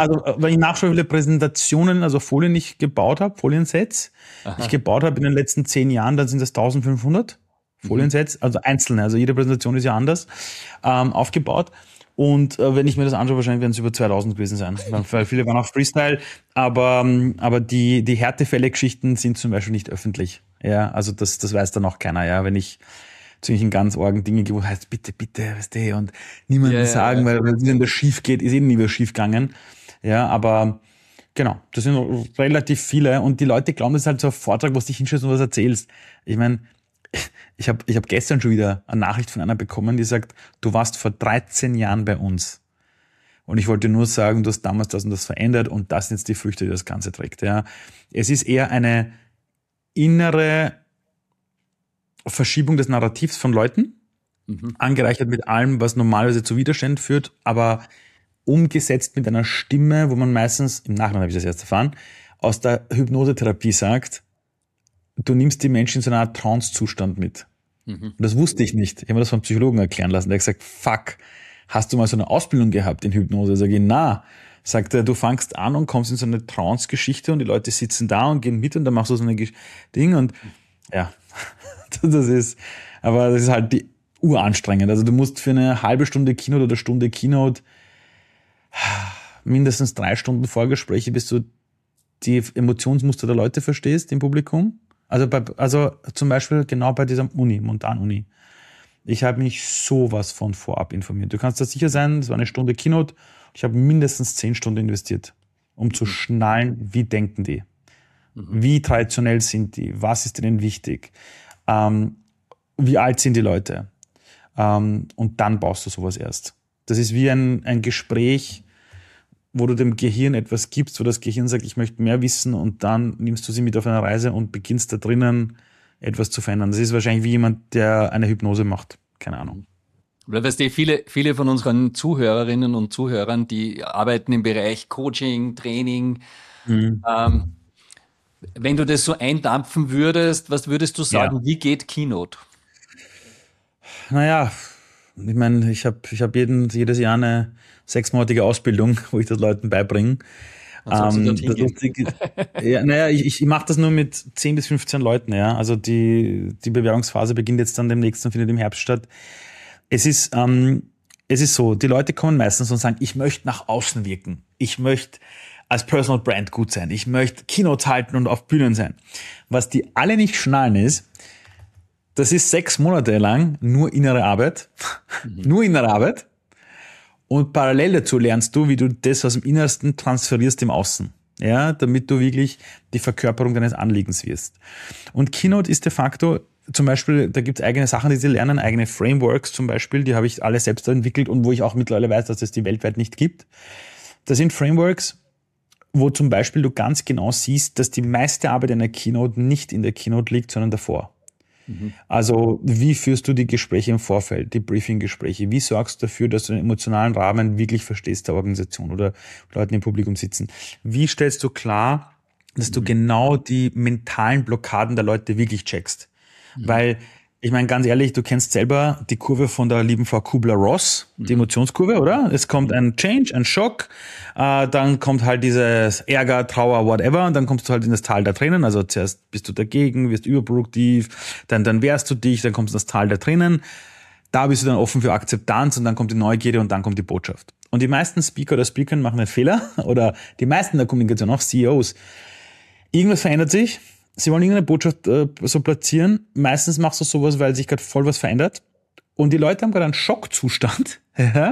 also Folien ich gebaut habe, Foliensets, ich gebaut habe in den letzten 10 Jahren, dann sind das 1500 Foliensets, also einzelne. Also jede Präsentation ist ja anders aufgebaut. Und wenn ich mir das anschaue, wahrscheinlich werden es über 2000 gewesen sein, weil viele waren auch Freestyle, aber die Härtefälle-Geschichten sind zum Beispiel nicht öffentlich. Ja, also das weiß dann auch keiner, ja, wenn ich zu irgendwelchen ganz argen Dinge gehe, wo heißt, bitte, weißt du, und niemandem sagen, weil wenn das schief geht, ist nie wieder schief gegangen. Ja, aber genau, das sind relativ viele und die Leute glauben, das ist halt so ein Vortrag, wo du dich hinstellst und was erzählst. Ich meine, ich hab gestern schon wieder eine Nachricht von einer bekommen, die sagt, du warst vor 13 Jahren bei uns. Und ich wollte nur sagen, du hast damals das und das verändert und das sind jetzt die Früchte, die das Ganze trägt. Ja. Es ist eher eine innere Verschiebung des Narrativs von Leuten, angereichert mit allem, was normalerweise zu Widerstand führt, aber umgesetzt mit einer Stimme, wo man meistens, im Nachhinein habe ich das erst erfahren, aus der Hypnosetherapie sagt, du nimmst die Menschen in so einer Art Trance-Zustand mit. Und das wusste ich nicht. Ich habe mir das vom Psychologen erklären lassen. Der hat gesagt, fuck, hast du mal so eine Ausbildung gehabt in Hypnose? Sag ich, na. Sagt er, du fängst an und kommst in so eine Trance-Geschichte und die Leute sitzen da und gehen mit und dann machst du so eine Ding und ja, das ist halt die uranstrengend. Also du musst für eine halbe Stunde Keynote oder Stunde Keynote mindestens 3 Stunden Vorgespräche, bis du die Emotionsmuster der Leute verstehst im Publikum. Also zum Beispiel genau bei dieser Montan-Uni. Ich habe mich sowas von vorab informiert. Du kannst da sicher sein, es war eine Stunde Keynote. Ich habe mindestens 10 Stunden investiert, um zu schnallen, wie denken die? Wie traditionell sind die? Was ist ihnen wichtig? Wie alt sind die Leute? Und dann baust du sowas erst. Das ist wie ein Gespräch, wo du dem Gehirn etwas gibst, wo das Gehirn sagt, ich möchte mehr wissen und dann nimmst du sie mit auf eine Reise und beginnst da drinnen etwas zu verändern. Das ist wahrscheinlich wie jemand, der eine Hypnose macht. Keine Ahnung. Weil weißt du, viele von unseren Zuhörerinnen und Zuhörern, die arbeiten im Bereich Coaching, Training. Wenn du das so eindampfen würdest, was würdest du sagen, wie geht Keynote? Naja, ich meine, ich hab jedes Jahr eine 6-monatige Ausbildung, wo ich das Leuten beibringe. Ich mache das nur mit 10 bis 15 Leuten, ja. Also die Bewerbungsphase beginnt jetzt dann demnächst und findet im Herbst statt. Es ist so, die Leute kommen meistens und sagen, ich möchte nach außen wirken. Ich möchte als Personal Brand gut sein. Ich möchte Keynotes halten und auf Bühnen sein. Was die alle nicht schnallen ist, das ist 6 Monate lang nur innere Arbeit. Nur innere Arbeit. Und parallel dazu lernst du, wie du das aus dem Innersten transferierst im Außen. Ja, damit du wirklich die Verkörperung deines Anliegens wirst. Und Keynote ist de facto, zum Beispiel, da gibt es eigene Sachen, die sie lernen, eigene Frameworks zum Beispiel, die habe ich alle selbst entwickelt und wo ich auch mittlerweile weiß, dass es die weltweit nicht gibt. Das sind Frameworks, wo zum Beispiel du ganz genau siehst, dass die meiste Arbeit in der Keynote nicht in der Keynote liegt, sondern davor. Also wie führst du die Gespräche im Vorfeld, die Briefing-Gespräche? Wie sorgst du dafür, dass du den emotionalen Rahmen wirklich verstehst der Organisation oder Leuten im Publikum sitzen? Wie stellst du klar, dass du genau die mentalen Blockaden der Leute wirklich checkst? Weil, ich meine, ganz ehrlich, du kennst selber die Kurve von der lieben Frau Kubler-Ross, die Emotionskurve, oder? Es kommt ein Change, ein Schock, dann kommt halt dieses Ärger, Trauer, whatever, und dann kommst du halt in das Tal der Tränen, also zuerst bist du dagegen, wirst überproduktiv, dann wehrst du dich, dann kommst du in das Tal der Tränen, da bist du dann offen für Akzeptanz und dann kommt die Neugierde und dann kommt die Botschaft. Und die meisten Speaker oder Speakerinnen machen einen Fehler, oder die meisten der Kommunikation, auch CEOs, irgendwas verändert sich, sie wollen irgendeine Botschaft so platzieren. Meistens machst du sowas, weil sich gerade voll was verändert. Und die Leute haben gerade einen Schockzustand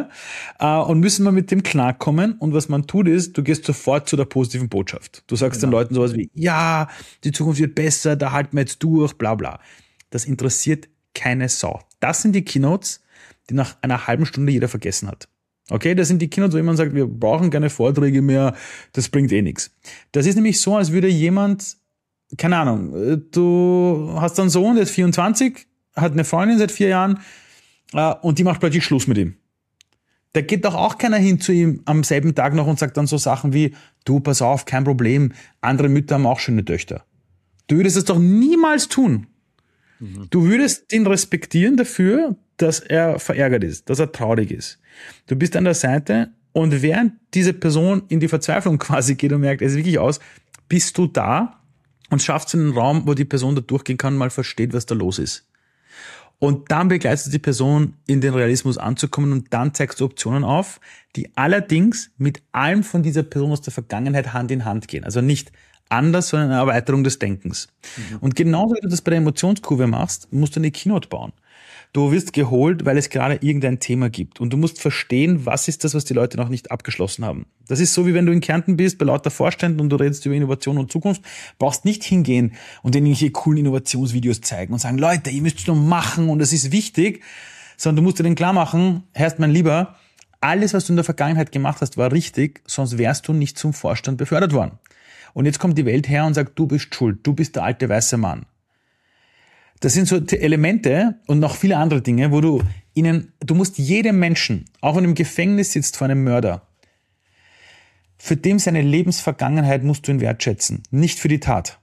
und müssen mal mit dem klarkommen. Und was man tut ist, du gehst sofort zu der positiven Botschaft. Du sagst den Leuten sowas wie, ja, die Zukunft wird besser, da halten wir jetzt durch, bla bla. Das interessiert keine Sau. Das sind die Keynotes, die nach einer halben Stunde jeder vergessen hat. Okay, das sind die Keynotes, wo jemand sagt, wir brauchen keine Vorträge mehr, das bringt eh nichts. Das ist nämlich so, als würde jemand, keine Ahnung, du hast einen Sohn, der ist 24, hat eine Freundin seit 4 Jahren und die macht plötzlich Schluss mit ihm. Da geht doch auch keiner hin zu ihm am selben Tag noch und sagt dann so Sachen wie, du, pass auf, kein Problem, andere Mütter haben auch schöne Töchter. Du würdest es doch niemals tun. Du würdest ihn respektieren dafür, dass er verärgert ist, dass er traurig ist. Du bist an der Seite und während diese Person in die Verzweiflung quasi geht und merkt, es ist wirklich aus, bist du da und schaffst einen Raum, wo die Person da durchgehen kann und mal versteht, was da los ist. Und dann begleitest du die Person, in den Realismus anzukommen und dann zeigst du Optionen auf, die allerdings mit allem von dieser Person aus der Vergangenheit Hand in Hand gehen. Also nicht anders, sondern eine Erweiterung des Denkens. Und genauso wie du das bei der Emotionskurve machst, musst du eine Keynote bauen. Du wirst geholt, weil es gerade irgendein Thema gibt. Und du musst verstehen, was ist das, was die Leute noch nicht abgeschlossen haben. Das ist so, wie wenn du in Kärnten bist, bei lauter Vorständen und du redest über Innovation und Zukunft, brauchst nicht hingehen und denen irgendwelche coolen Innovationsvideos zeigen und sagen, Leute, ihr müsst es nur machen und das ist wichtig, sondern du musst dir denen klar machen, Herrst mein Lieber, alles, was du in der Vergangenheit gemacht hast, war richtig, sonst wärst du nicht zum Vorstand befördert worden. Und jetzt kommt die Welt her und sagt, du bist schuld, du bist der alte weiße Mann. Das sind so Elemente und noch viele andere Dinge, wo du musst jedem Menschen, auch wenn du im Gefängnis sitzt vor einem Mörder, für dem seine Lebensvergangenheit musst du ihn wertschätzen, nicht für die Tat.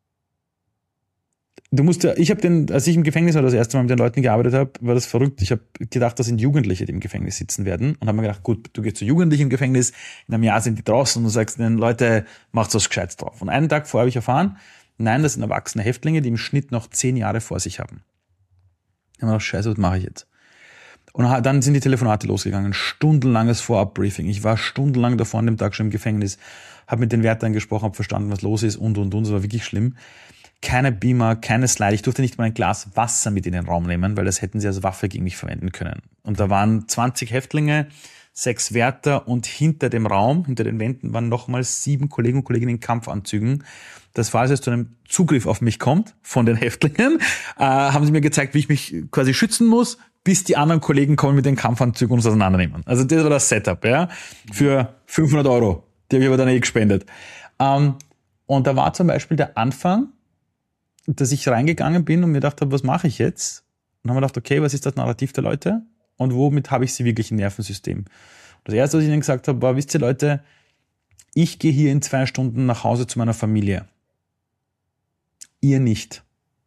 Als ich im Gefängnis war, das erste Mal mit den Leuten gearbeitet habe, war das verrückt. Ich habe gedacht, das sind Jugendliche, die im Gefängnis sitzen werden und habe mir gedacht, gut, du gehst zu Jugendlichen im Gefängnis, in einem Jahr sind die draußen und du sagst den Leute, macht was Gescheites drauf. Und einen Tag vorher habe ich erfahren, nein, das sind erwachsene Häftlinge, die im Schnitt noch 10 Jahre vor sich haben. Ich habe mir gedacht, scheiße, was mache ich jetzt? Und dann sind die Telefonate losgegangen, stundenlanges Vorabbriefing. Ich war stundenlang davor an dem Tag schon im Gefängnis, habe mit den Wärtern gesprochen, habe verstanden, was los ist und. Das war wirklich schlimm. Keine Beamer, keine Slide. Ich durfte nicht mal ein Glas Wasser mit in den Raum nehmen, weil das hätten sie als Waffe gegen mich verwenden können. Und da waren 20 Häftlinge, 6 Wärter und hinter dem Raum, hinter den Wänden, waren nochmals 7 Kollegen und Kolleginnen in Kampfanzügen. Das war, als es zu einem Zugriff auf mich kommt, von den Häftlingen, haben sie mir gezeigt, wie ich mich quasi schützen muss, bis die anderen Kollegen kommen mit den Kampfanzügen und uns auseinandernehmen. Also das war das Setup, ja, für 500 €. Die habe ich aber dann gespendet. Und da war zum Beispiel der Anfang, dass ich reingegangen bin und mir gedacht habe, was mache ich jetzt? Und haben wir gedacht, okay, was ist das Narrativ der Leute? Und womit habe ich sie wirklich im Nervensystem? Das erste, was ich ihnen gesagt habe, war, wisst ihr Leute, ich gehe hier in 2 Stunden nach Hause zu meiner Familie. Ihr nicht.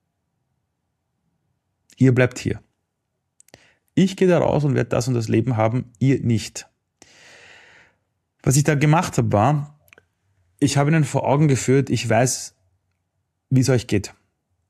Ihr bleibt hier. Ich gehe da raus und werde das und das Leben haben, ihr nicht. Was ich da gemacht habe, war, ich habe ihnen vor Augen geführt, ich weiß, wie es euch geht.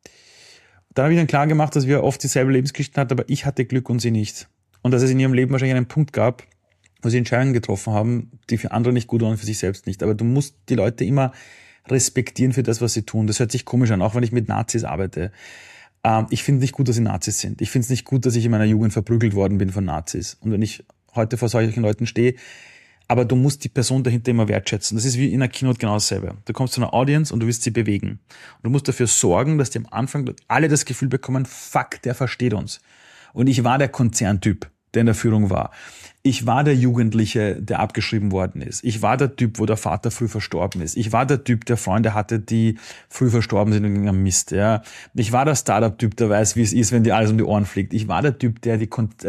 Dann habe ich ihnen klar gemacht, dass wir oft dieselbe Lebensgeschichten hatten, aber ich hatte Glück und sie nicht. Und dass es in ihrem Leben wahrscheinlich einen Punkt gab, wo sie Entscheidungen getroffen haben, die für andere nicht gut waren und für sich selbst nicht. Aber du musst die Leute immer respektieren für das, was sie tun. Das hört sich komisch an, auch wenn ich mit Nazis arbeite. Ich finde nicht gut, dass sie Nazis sind. Ich finde es nicht gut, dass ich in meiner Jugend verprügelt worden bin von Nazis. Und wenn ich heute vor solchen Leuten stehe, aber du musst die Person dahinter immer wertschätzen. Das ist wie in einer Keynote genau dasselbe. Du kommst zu einer Audience und du willst sie bewegen. Und du musst dafür sorgen, dass die am Anfang alle das Gefühl bekommen, fuck, der versteht uns. Und ich war der Konzerntyp, der in der Führung war. Ich war der Jugendliche, der abgeschrieben worden ist. Ich war der Typ, wo der Vater früh verstorben ist. Ich war der Typ, der Freunde hatte, die früh verstorben sind wegen einem Mist. Ja. Ich war der Startup-Typ, der weiß, wie es ist, wenn dir alles um die Ohren fliegt. Ich war der Typ, der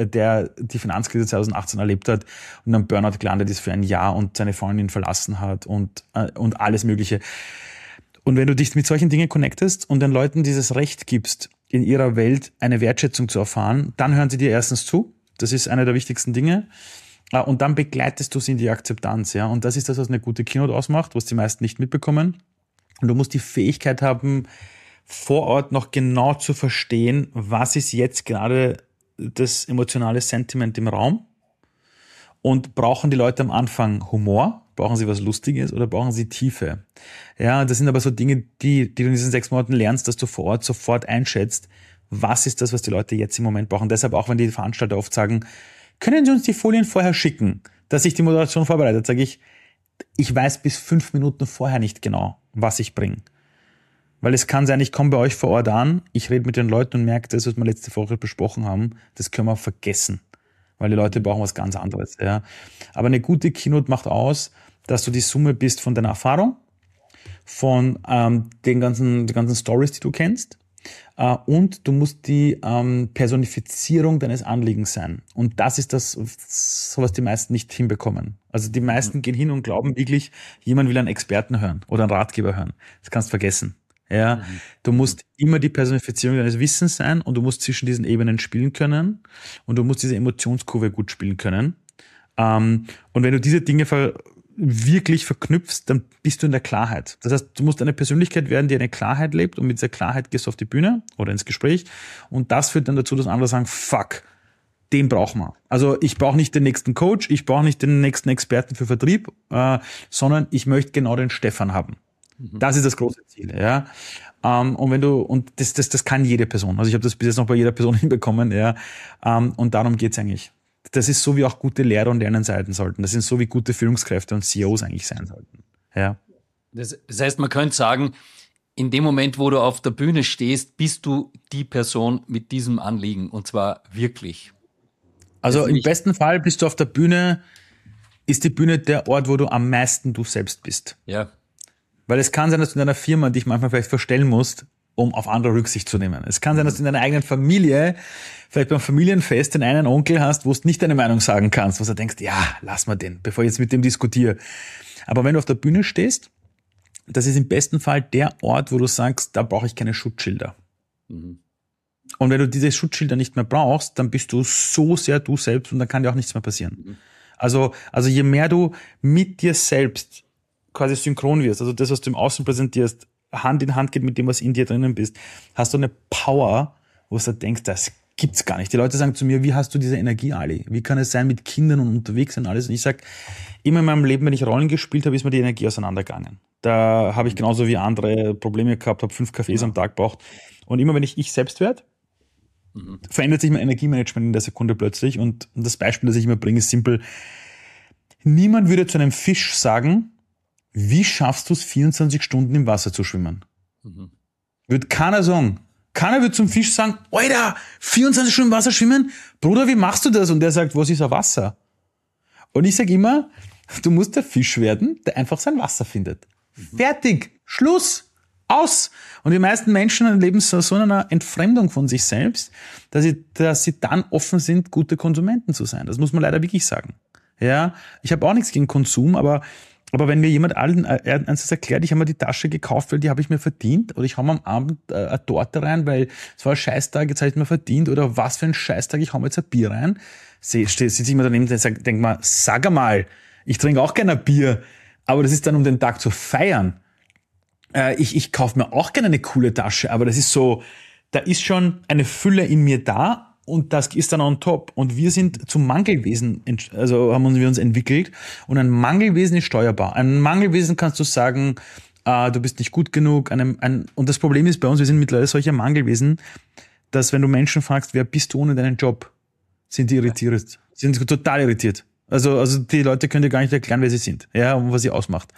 die Finanzkrise 2018 erlebt hat und am Burnout gelandet ist für ein Jahr und seine Freundin verlassen hat und alles Mögliche. Und wenn du dich mit solchen Dingen connectest und den Leuten dieses Recht gibst, in ihrer Welt eine Wertschätzung zu erfahren, dann hören sie dir erstens zu. Das ist eine der wichtigsten Dinge. Und dann begleitest du sie in die Akzeptanz. Ja? Und das ist das, was eine gute Keynote ausmacht, was die meisten nicht mitbekommen. Und du musst die Fähigkeit haben, vor Ort noch genau zu verstehen, was ist jetzt gerade das emotionale Sentiment im Raum. Und brauchen die Leute am Anfang Humor? Brauchen sie was Lustiges oder brauchen sie Tiefe? Ja, das sind aber so Dinge, die du in diesen 6 Monaten lernst, dass du vor Ort sofort einschätzt, was ist das, was die Leute jetzt im Moment brauchen. Deshalb auch, wenn die Veranstalter oft sagen, können Sie uns die Folien vorher schicken, dass sich die Moderation vorbereitet, sage ich weiß bis 5 Minuten vorher nicht genau, was ich bringe. Weil es kann sein, ich komme bei euch vor Ort an, ich rede mit den Leuten und merke, das, was wir letzte Woche besprochen haben, das können wir vergessen. Weil die Leute brauchen was ganz anderes. Ja. Aber eine gute Keynote macht aus, dass du die Summe bist von deiner Erfahrung, von den ganzen Stories, die du kennst, Und du musst die Personifizierung deines Anliegens sein. Und das ist das, so was die meisten nicht hinbekommen. Also die meisten gehen hin und glauben wirklich, jemand will einen Experten hören oder einen Ratgeber hören. Das kannst du vergessen. Ja, du musst immer die Personifizierung deines Wissens sein und du musst zwischen diesen Ebenen spielen können und du musst diese Emotionskurve gut spielen können. Und wenn du diese Dinge wirklich verknüpfst, dann bist du in der Klarheit. Das heißt, du musst eine Persönlichkeit werden, die eine Klarheit lebt und mit dieser Klarheit gehst du auf die Bühne oder ins Gespräch und das führt dann dazu, dass andere sagen, fuck, den brauchen wir. Also ich brauche nicht den nächsten Coach, ich brauche nicht den nächsten Experten für Vertrieb, sondern ich möchte genau den Stefan haben. Das ist das große Ziel, ja. Und das kann jede Person. Also ich habe das bis jetzt noch bei jeder Person hinbekommen, ja. Und darum geht's eigentlich. Das ist so, wie auch gute Lehrer und Lernen sein sollten. Das sind so, wie gute Führungskräfte und CEOs eigentlich sein sollten, ja. Das heißt, man könnte sagen, in dem Moment, wo du auf der Bühne stehst, bist du die Person mit diesem Anliegen und zwar wirklich. Also im besten Fall bist du auf der Bühne, ist die Bühne der Ort, wo du am meisten du selbst bist. Ja. Weil es kann sein, dass du in deiner Firma dich manchmal vielleicht verstellen musst, um auf andere Rücksicht zu nehmen. Es kann sein, dass du in deiner eigenen Familie, vielleicht beim Familienfest, den einen Onkel hast, wo du nicht deine Meinung sagen kannst, wo du denkst, ja, lass mal den, bevor ich jetzt mit dem diskutiere. Aber wenn du auf der Bühne stehst, das ist im besten Fall der Ort, wo du sagst, da brauche ich keine Schutzschilder. Und wenn du diese Schutzschilder nicht mehr brauchst, dann bist du so sehr du selbst und dann kann dir auch nichts mehr passieren. Also je mehr du mit dir selbst quasi synchron wirst, also das, was du im Außen präsentierst, Hand in Hand geht mit dem, was in dir drinnen bist, hast du eine Power, wo du denkst, das gibt's gar nicht. Die Leute sagen zu mir, wie hast du diese Energie, Ali? Wie kann es sein mit Kindern und unterwegs und alles? Und ich sag, immer in meinem Leben, wenn ich Rollen gespielt habe, ist mir die Energie auseinandergegangen. Da habe ich genauso wie andere Probleme gehabt, habe 5 Kaffees am Tag gebraucht. Und immer wenn ich selbst werde, verändert sich mein Energiemanagement in der Sekunde plötzlich. Und das Beispiel, das ich immer bringe, ist simpel. Niemand würde zu einem Fisch sagen, wie schaffst du es, 24 Stunden im Wasser zu schwimmen? Würde keiner sagen. Keiner wird zum Fisch sagen, Alter, 24 Stunden im Wasser schwimmen? Bruder, wie machst du das? Und der sagt, was ist ein Wasser? Und ich sage immer, du musst der Fisch werden, der einfach sein Wasser findet. Fertig. Schluss. Aus. Und die meisten Menschen leben so in einer Entfremdung von sich selbst, dass sie dann offen sind, gute Konsumenten zu sein. Das muss man leider wirklich sagen. Ja, ich habe auch nichts gegen Konsum, aber wenn mir jemand eins erklärt, ich habe mir die Tasche gekauft, weil die habe ich mir verdient, oder ich hau mir am Abend eine Torte rein, weil es war ein Scheißtag, jetzt habe ich mir verdient, oder was für ein Scheißtag, ich hau mir jetzt ein Bier rein, sitze ich mir daneben und denke mal, sag einmal, ich trinke auch gerne ein Bier, aber das ist dann, um den Tag zu feiern. Ich kaufe mir auch gerne eine coole Tasche, aber das ist so, da ist schon eine Fülle in mir da, und das ist dann on top. Und wir sind zum Mangelwesen, also haben wir uns entwickelt. Und ein Mangelwesen ist steuerbar. Ein Mangelwesen kannst du sagen, du bist nicht gut genug. Und das Problem ist bei uns, wir sind mittlerweile solche Mangelwesen, dass wenn du Menschen fragst, wer bist du ohne deinen Job, sind die irritiert. Sind total irritiert. Also die Leute können dir gar nicht erklären, wer sie sind, ja, und was sie ausmacht.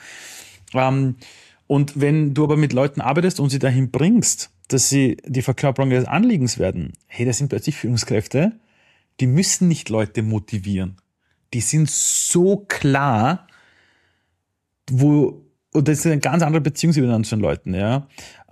Und wenn du aber mit Leuten arbeitest und sie dahin bringst, dass sie die Verkörperung des Anliegens werden, hey, das sind plötzlich Führungskräfte, die müssen nicht Leute motivieren. Die sind so klar, und das ist eine ganz andere Beziehungsebene zu den Leuten, ja.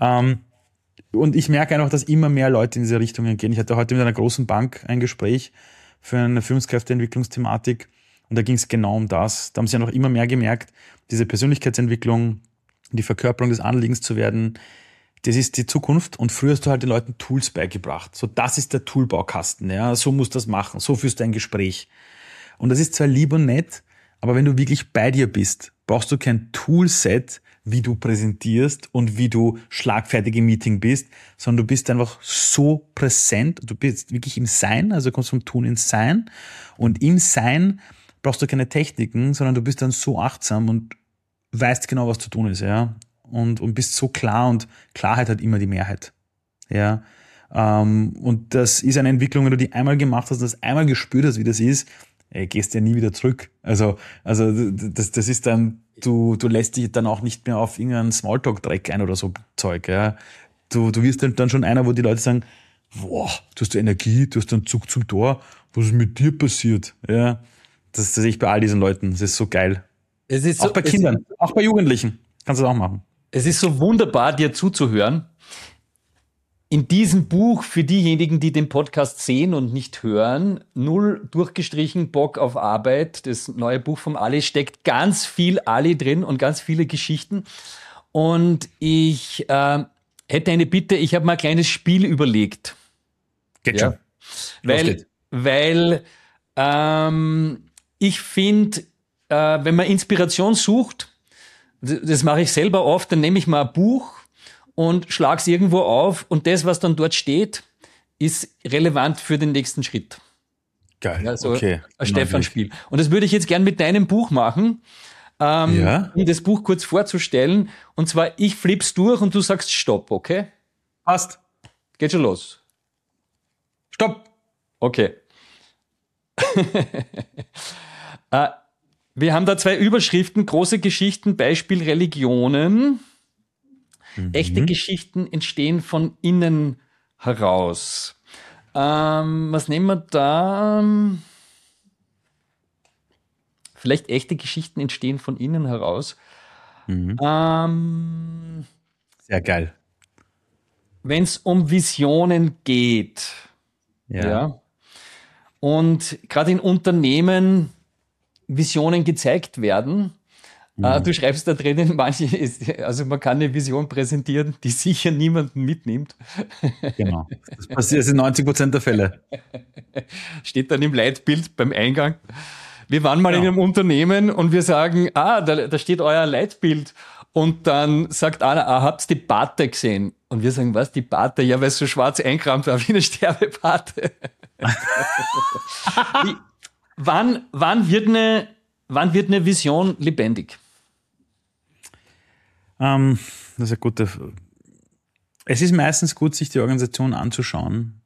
Und ich merke einfach, dass immer mehr Leute in diese Richtungen gehen. Ich hatte heute mit einer großen Bank ein Gespräch für eine Führungskräfteentwicklungsthematik und da ging es genau um das. Da haben sie ja noch immer mehr gemerkt, diese Persönlichkeitsentwicklung, die Verkörperung des Anliegens zu werden, das ist die Zukunft, und früher hast du halt den Leuten Tools beigebracht. So, das ist der Toolbaukasten, ja, so musst du das machen, so führst du ein Gespräch. Und das ist zwar lieb und nett, aber wenn du wirklich bei dir bist, brauchst du kein Toolset, wie du präsentierst und wie du schlagfertig im Meeting bist, sondern du bist einfach so präsent, du bist wirklich im Sein, also du kommst vom Tun ins Sein, und im Sein brauchst du keine Techniken, sondern du bist dann so achtsam und weißt genau, was zu tun ist, ja. Und bist so klar, und Klarheit hat immer die Mehrheit. Ja. Und das ist eine Entwicklung, wenn du die einmal gemacht hast und das einmal gespürt hast, wie das ist, gehst du ja nie wieder zurück. Also das ist dann, du lässt dich dann auch nicht mehr auf irgendeinen Smalltalk-Dreck ein oder so Zeug, ja. Du wirst dann schon einer, wo die Leute sagen, boah, du hast Energie, du hast einen Zug zum Tor, was ist mit dir passiert? Ja. Das sehe ich bei all diesen Leuten, das ist so geil. Es ist auch bei Kindern, auch bei Jugendlichen. Kannst du das auch machen. Es ist so wunderbar, dir zuzuhören. in diesem Buch, für diejenigen, die den Podcast sehen und nicht hören, 0 durchgestrichen Bock auf Arbeit, das neue Buch vom Ali, steckt ganz viel Ali drin und ganz viele Geschichten. Und ich hätte eine Bitte, ich habe mal ein kleines Spiel überlegt. Geht schon. Weil ich finde, wenn man Inspiration sucht, das mache ich selber oft, dann nehme ich mal ein Buch und schlage es irgendwo auf und das, was dann dort steht, ist relevant für den nächsten Schritt. Geil, Also okay. ein Stefan-Spiel. Und das würde ich jetzt gern mit deinem Buch machen, um das Buch kurz vorzustellen. Und zwar, ich flipp's durch und du sagst Stopp, okay? Passt. Geht schon los. Stopp. Okay. Wir haben da 2 Überschriften, große Geschichten, Beispiel Religionen. Echte Geschichten entstehen von innen heraus. Was nehmen wir da? Vielleicht echte Geschichten entstehen von innen heraus. Sehr geil. Wenn es um Visionen geht. Ja. Und gerade in Unternehmen Visionen gezeigt werden. Du schreibst da drinnen, also man kann eine Vision präsentieren, die sicher niemanden mitnimmt. Genau. Das passiert in 90% der Fälle. Steht dann im Leitbild beim Eingang. Wir waren mal in einem Unternehmen und wir sagen, da steht euer Leitbild. Und dann sagt einer, habt ihr die Pate gesehen? Und wir sagen, was, die Pate? Ja, weil es so schwarz eingerahmt war wie eine Sterbepate. Wann wird eine Vision lebendig? Das ist eine gute Frage. Es ist meistens gut, sich die Organisation anzuschauen.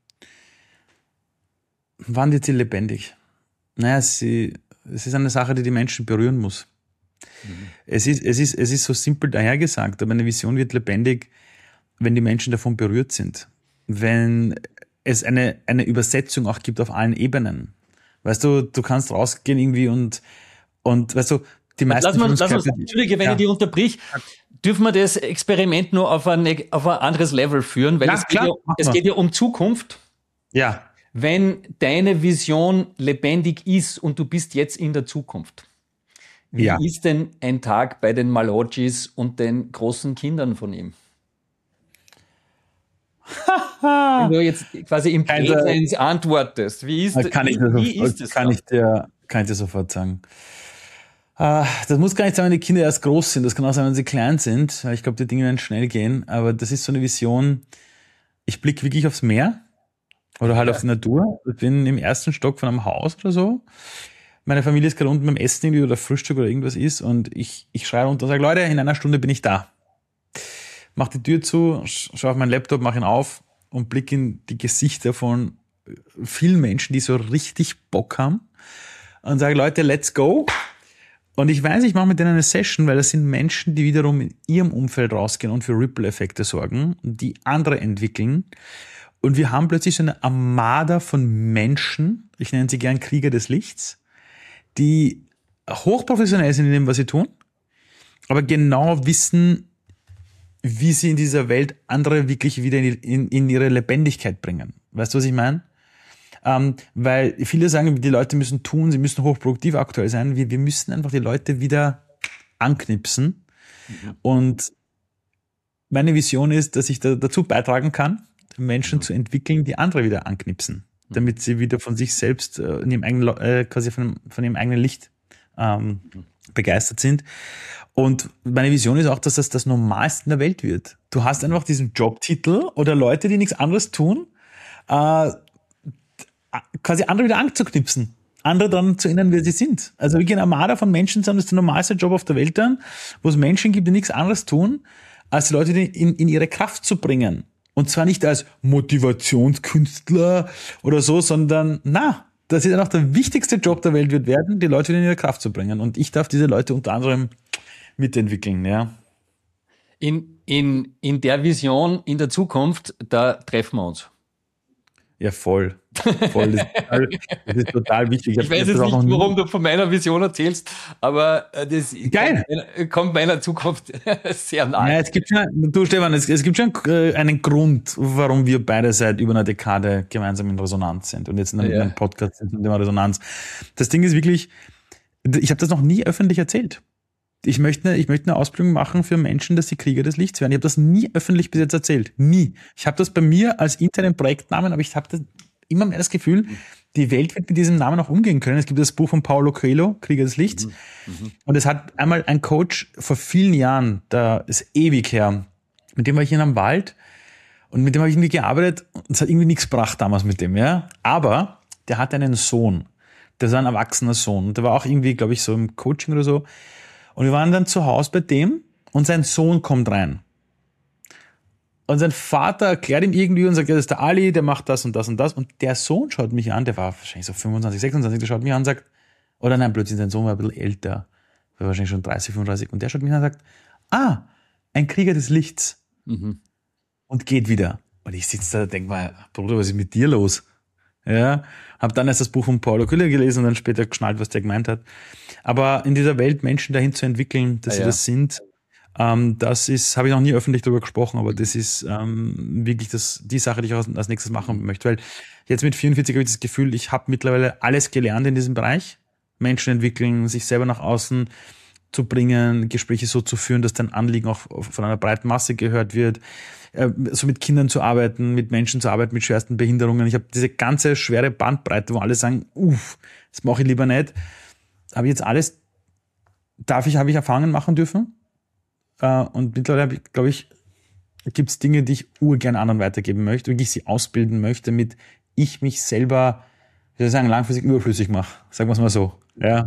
Wann wird sie lebendig? Naja, es ist eine Sache, die Menschen berühren muss. Es ist so simpel dahergesagt, aber eine Vision wird lebendig, wenn die Menschen davon berührt sind. Wenn es eine Übersetzung auch gibt auf allen Ebenen. Weißt du, du kannst rausgehen irgendwie und weißt du, die meisten Entschuldige, wenn ich die unterbrich, dürfen wir das Experiment nur auf ein anderes Level führen, weil es geht ja um Zukunft. Ja. Wenn deine Vision lebendig ist und du bist jetzt in der Zukunft, wie ist denn ein Tag bei den Malhojis und den großen Kindern von ihm? Wenn du jetzt quasi im Präsens antwortest, wie ist es? Kann ich dir sofort sagen. Das muss gar nicht sein, wenn die Kinder erst groß sind. Das kann auch sein, wenn sie klein sind. Ich glaube, die Dinge werden schnell gehen. Aber das ist so eine Vision. Ich blicke wirklich aufs Meer oder halt auf die Natur. Ich bin im 1. Stock von einem Haus oder so. Meine Familie ist gerade unten beim Essen irgendwie oder Frühstück oder irgendwas ist und ich schreie runter und sage, Leute, in einer Stunde bin ich da. Mach die Tür zu, schaue auf meinen Laptop, mache ihn auf und blicke in die Gesichter von vielen Menschen, die so richtig Bock haben und sage, Leute, let's go. Und ich weiß, ich mache mit denen eine Session, weil das sind Menschen, die wiederum in ihrem Umfeld rausgehen und für Ripple-Effekte sorgen, die andere entwickeln. Und wir haben plötzlich so eine Armada von Menschen, ich nenne sie gern Krieger des Lichts, die hochprofessionell sind in dem, was sie tun, aber genau wissen, wie sie in dieser Welt andere wirklich wieder in ihre Lebendigkeit bringen. Weißt du, was ich meine? Weil viele sagen, die Leute müssen tun, sie müssen hochproduktiv aktuell sein. Wir müssen einfach die Leute wieder anknipsen. Und meine Vision ist, dass ich dazu beitragen kann, Menschen zu entwickeln, die andere wieder anknipsen, damit sie wieder von sich selbst in ihrem eigenen, quasi von ihrem eigenen Licht begeistert sind. Und meine Vision ist auch, dass das Normalste in der Welt wird. Du hast einfach diesen Jobtitel oder Leute, die nichts anderes tun, quasi andere wieder anzuknipsen, andere daran zu erinnern, wer sie sind. Also wie eine Armada von Menschen sind, das ist der normalste Job auf der Welt dann, wo es Menschen gibt, die nichts anderes tun, als die Leute in ihre Kraft zu bringen. Und zwar nicht als Motivationskünstler oder so, sondern das ist einfach der wichtigste Job der Welt wird werden, die Leute wieder in ihre Kraft zu bringen. Und ich darf diese Leute unter anderem mitentwickeln, ja. In der Vision, in der Zukunft, da treffen wir uns. Ja, voll. Voll. Das ist total wichtig. Ich weiß jetzt nicht, warum du von meiner Vision erzählst, aber das Geil. kommt meiner Zukunft sehr nahe. Ja, es gibt schon, du Stefan, es gibt schon einen Grund, warum wir beide seit über einer Dekade gemeinsam in Resonanz sind und jetzt in einem Podcast sind mit dem Resonanz. Das Ding ist wirklich, ich habe das noch nie öffentlich erzählt. Ich möchte eine Ausbildung machen für Menschen, dass sie Krieger des Lichts werden. Ich habe das nie öffentlich bis jetzt erzählt. Nie. Ich habe das bei mir als internen Projektnamen, aber ich habe das immer mehr das Gefühl, die Welt wird mit diesem Namen auch umgehen können. Es gibt das Buch von Paulo Coelho, Krieger des Lichts. Und es hat einmal ein Coach vor vielen Jahren, da ist ewig her, mit dem war ich in einem Wald und mit dem habe ich irgendwie gearbeitet und es hat irgendwie nichts gebracht damals mit dem, ja. Aber der hatte einen Sohn. Der war ein erwachsener Sohn. Und der war auch irgendwie, glaube ich, so im Coaching oder so. Und wir waren dann zu Hause bei dem und sein Sohn kommt rein. Und sein Vater erklärt ihm irgendwie und sagt, ja, das ist der Ali, der macht das und das und das. Und der Sohn schaut mich an, der war wahrscheinlich so 25, 26, der schaut mich an und sagt, oder nein, plötzlich sein Sohn war ein bisschen älter, war wahrscheinlich schon 30, 35. Und der schaut mich an und sagt, ein Krieger des Lichts. Und geht wieder. Und ich sitze da und denke mal, Bruder, was ist mit dir los? Ja, habe dann erst das Buch von Paulo Coelho gelesen und dann später geschnallt, was der gemeint hat. Aber in dieser Welt Menschen dahin zu entwickeln, dass sie das sind, das ist, habe ich noch nie öffentlich darüber gesprochen, aber das ist wirklich die Sache, die ich auch als nächstes machen möchte. Weil jetzt mit 44 habe ich das Gefühl, ich habe mittlerweile alles gelernt in diesem Bereich. Menschen entwickeln, sich selber nach außen zu bringen, Gespräche so zu führen, dass dein Anliegen auch von einer breiten Masse gehört wird, so mit Kindern zu arbeiten, mit Menschen zu arbeiten, mit schwersten Behinderungen. Ich habe diese ganze schwere Bandbreite, wo alle sagen, das mache ich lieber nicht. Habe ich jetzt alles, habe ich Erfahrungen machen dürfen. Und mittlerweile, glaube ich, gibt es Dinge, die ich urgern anderen weitergeben möchte, wirklich sie ausbilden möchte, damit ich mich selber, wie soll ich sagen, langfristig überflüssig mache. Sagen wir es mal so. Ja.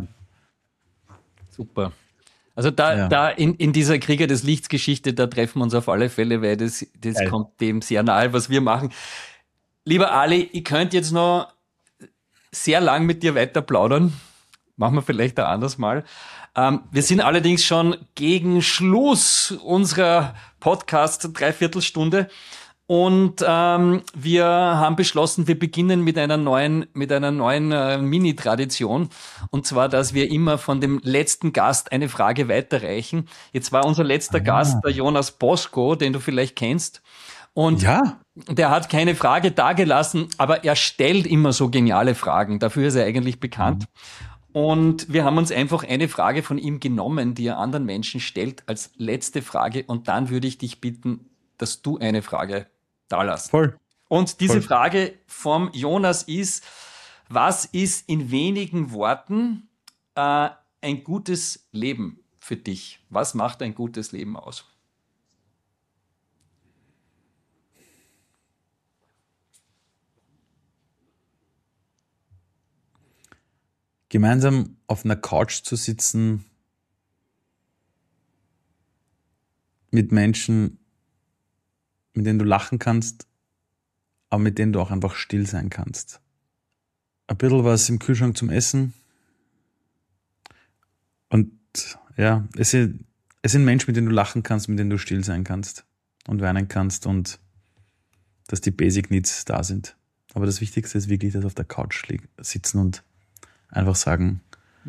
Super. Also da in dieser Krieger des Lichts Geschichte, da treffen wir uns auf alle Fälle, weil das kommt dem sehr nahe, was wir machen. Lieber Ali, ich könnte jetzt noch sehr lang mit dir weiter plaudern. Machen wir vielleicht ein anderes Mal. Wir sind allerdings schon gegen Schluss unserer Podcast-Dreiviertelstunde. Und wir haben beschlossen, wir beginnen mit einer neuen Mini-Tradition. Und zwar, dass wir immer von dem letzten Gast eine Frage weiterreichen. Jetzt war unser letzter Gast der Jonas Bosco, den du vielleicht kennst. Und der hat keine Frage dagelassen, aber er stellt immer so geniale Fragen. Dafür ist er eigentlich bekannt. Und wir haben uns einfach eine Frage von ihm genommen, die er anderen Menschen stellt, als letzte Frage. Und dann würde ich dich bitten, dass du eine Frage da lässt. Voll. Und diese Frage vom Jonas ist, was ist in wenigen Worten ein gutes Leben für dich? Was macht ein gutes Leben aus? Gemeinsam auf einer Couch zu sitzen mit Menschen, mit denen du lachen kannst, aber mit denen du auch einfach still sein kannst. Ein bisschen was im Kühlschrank zum Essen. Und ja, es sind Menschen, mit denen du lachen kannst, mit denen du still sein kannst und weinen kannst und dass die Basic Needs da sind. Aber das Wichtigste ist wirklich, dass auf der Couch sitzen und einfach sagen,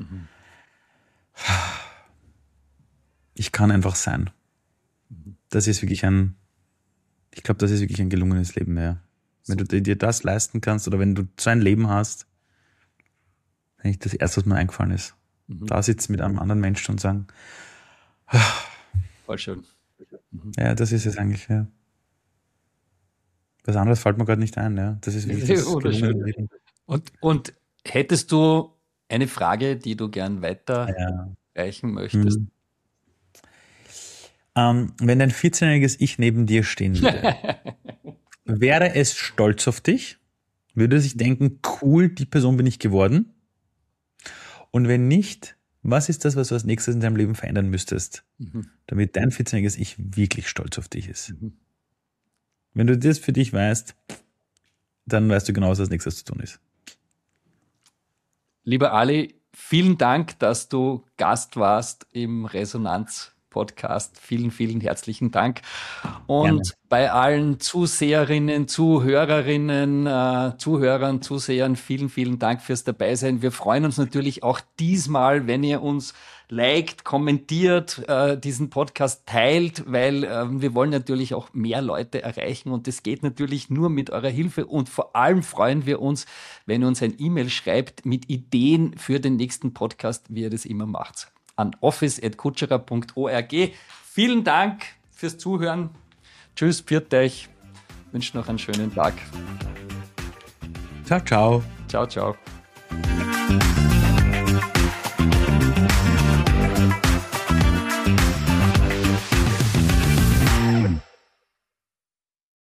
ich kann einfach sein. Das ist wirklich ich glaube, das ist wirklich ein gelungenes Leben, ja. Wenn du dir das leisten kannst oder wenn du so ein Leben hast, eigentlich das Erste, was mir eingefallen ist. Da sitzen mit einem anderen Menschen und sagen, voll schön. Ja, das ist es eigentlich, ja. Was anderes fällt mir gerade nicht ein, ja. Das ist wirklich das gelungene Leben. Und hättest du eine Frage, die du gern weiterreichen möchtest? Wenn dein 14-jähriges Ich neben dir stehen würde, wäre es stolz auf dich? Würde es sich denken, cool, die Person bin ich geworden? Und wenn nicht, was ist das, was du als nächstes in deinem Leben verändern müsstest, damit dein 14-jähriges Ich wirklich stolz auf dich ist? Wenn du das für dich weißt, dann weißt du genau, was als nächstes zu tun ist. Lieber Ali, vielen Dank, dass du Gast warst im Resonanz Podcast. Vielen, vielen herzlichen Dank. Und Gerne. bei allen Zuseherinnen, Zuhörerinnen, Zuhörern, Zusehern, vielen, vielen Dank fürs Dabeisein. Wir freuen uns natürlich auch diesmal, wenn ihr uns liked, kommentiert, diesen Podcast teilt, weil wir wollen natürlich auch mehr Leute erreichen und das geht natürlich nur mit eurer Hilfe und vor allem freuen wir uns, wenn ihr uns ein E-Mail schreibt mit Ideen für den nächsten Podcast, wie ihr das immer macht, an office@kutscherer.org. Vielen Dank fürs Zuhören. Tschüss, pfiat euch. Wünsche noch einen schönen Tag. Ciao, ciao. Ciao, ciao.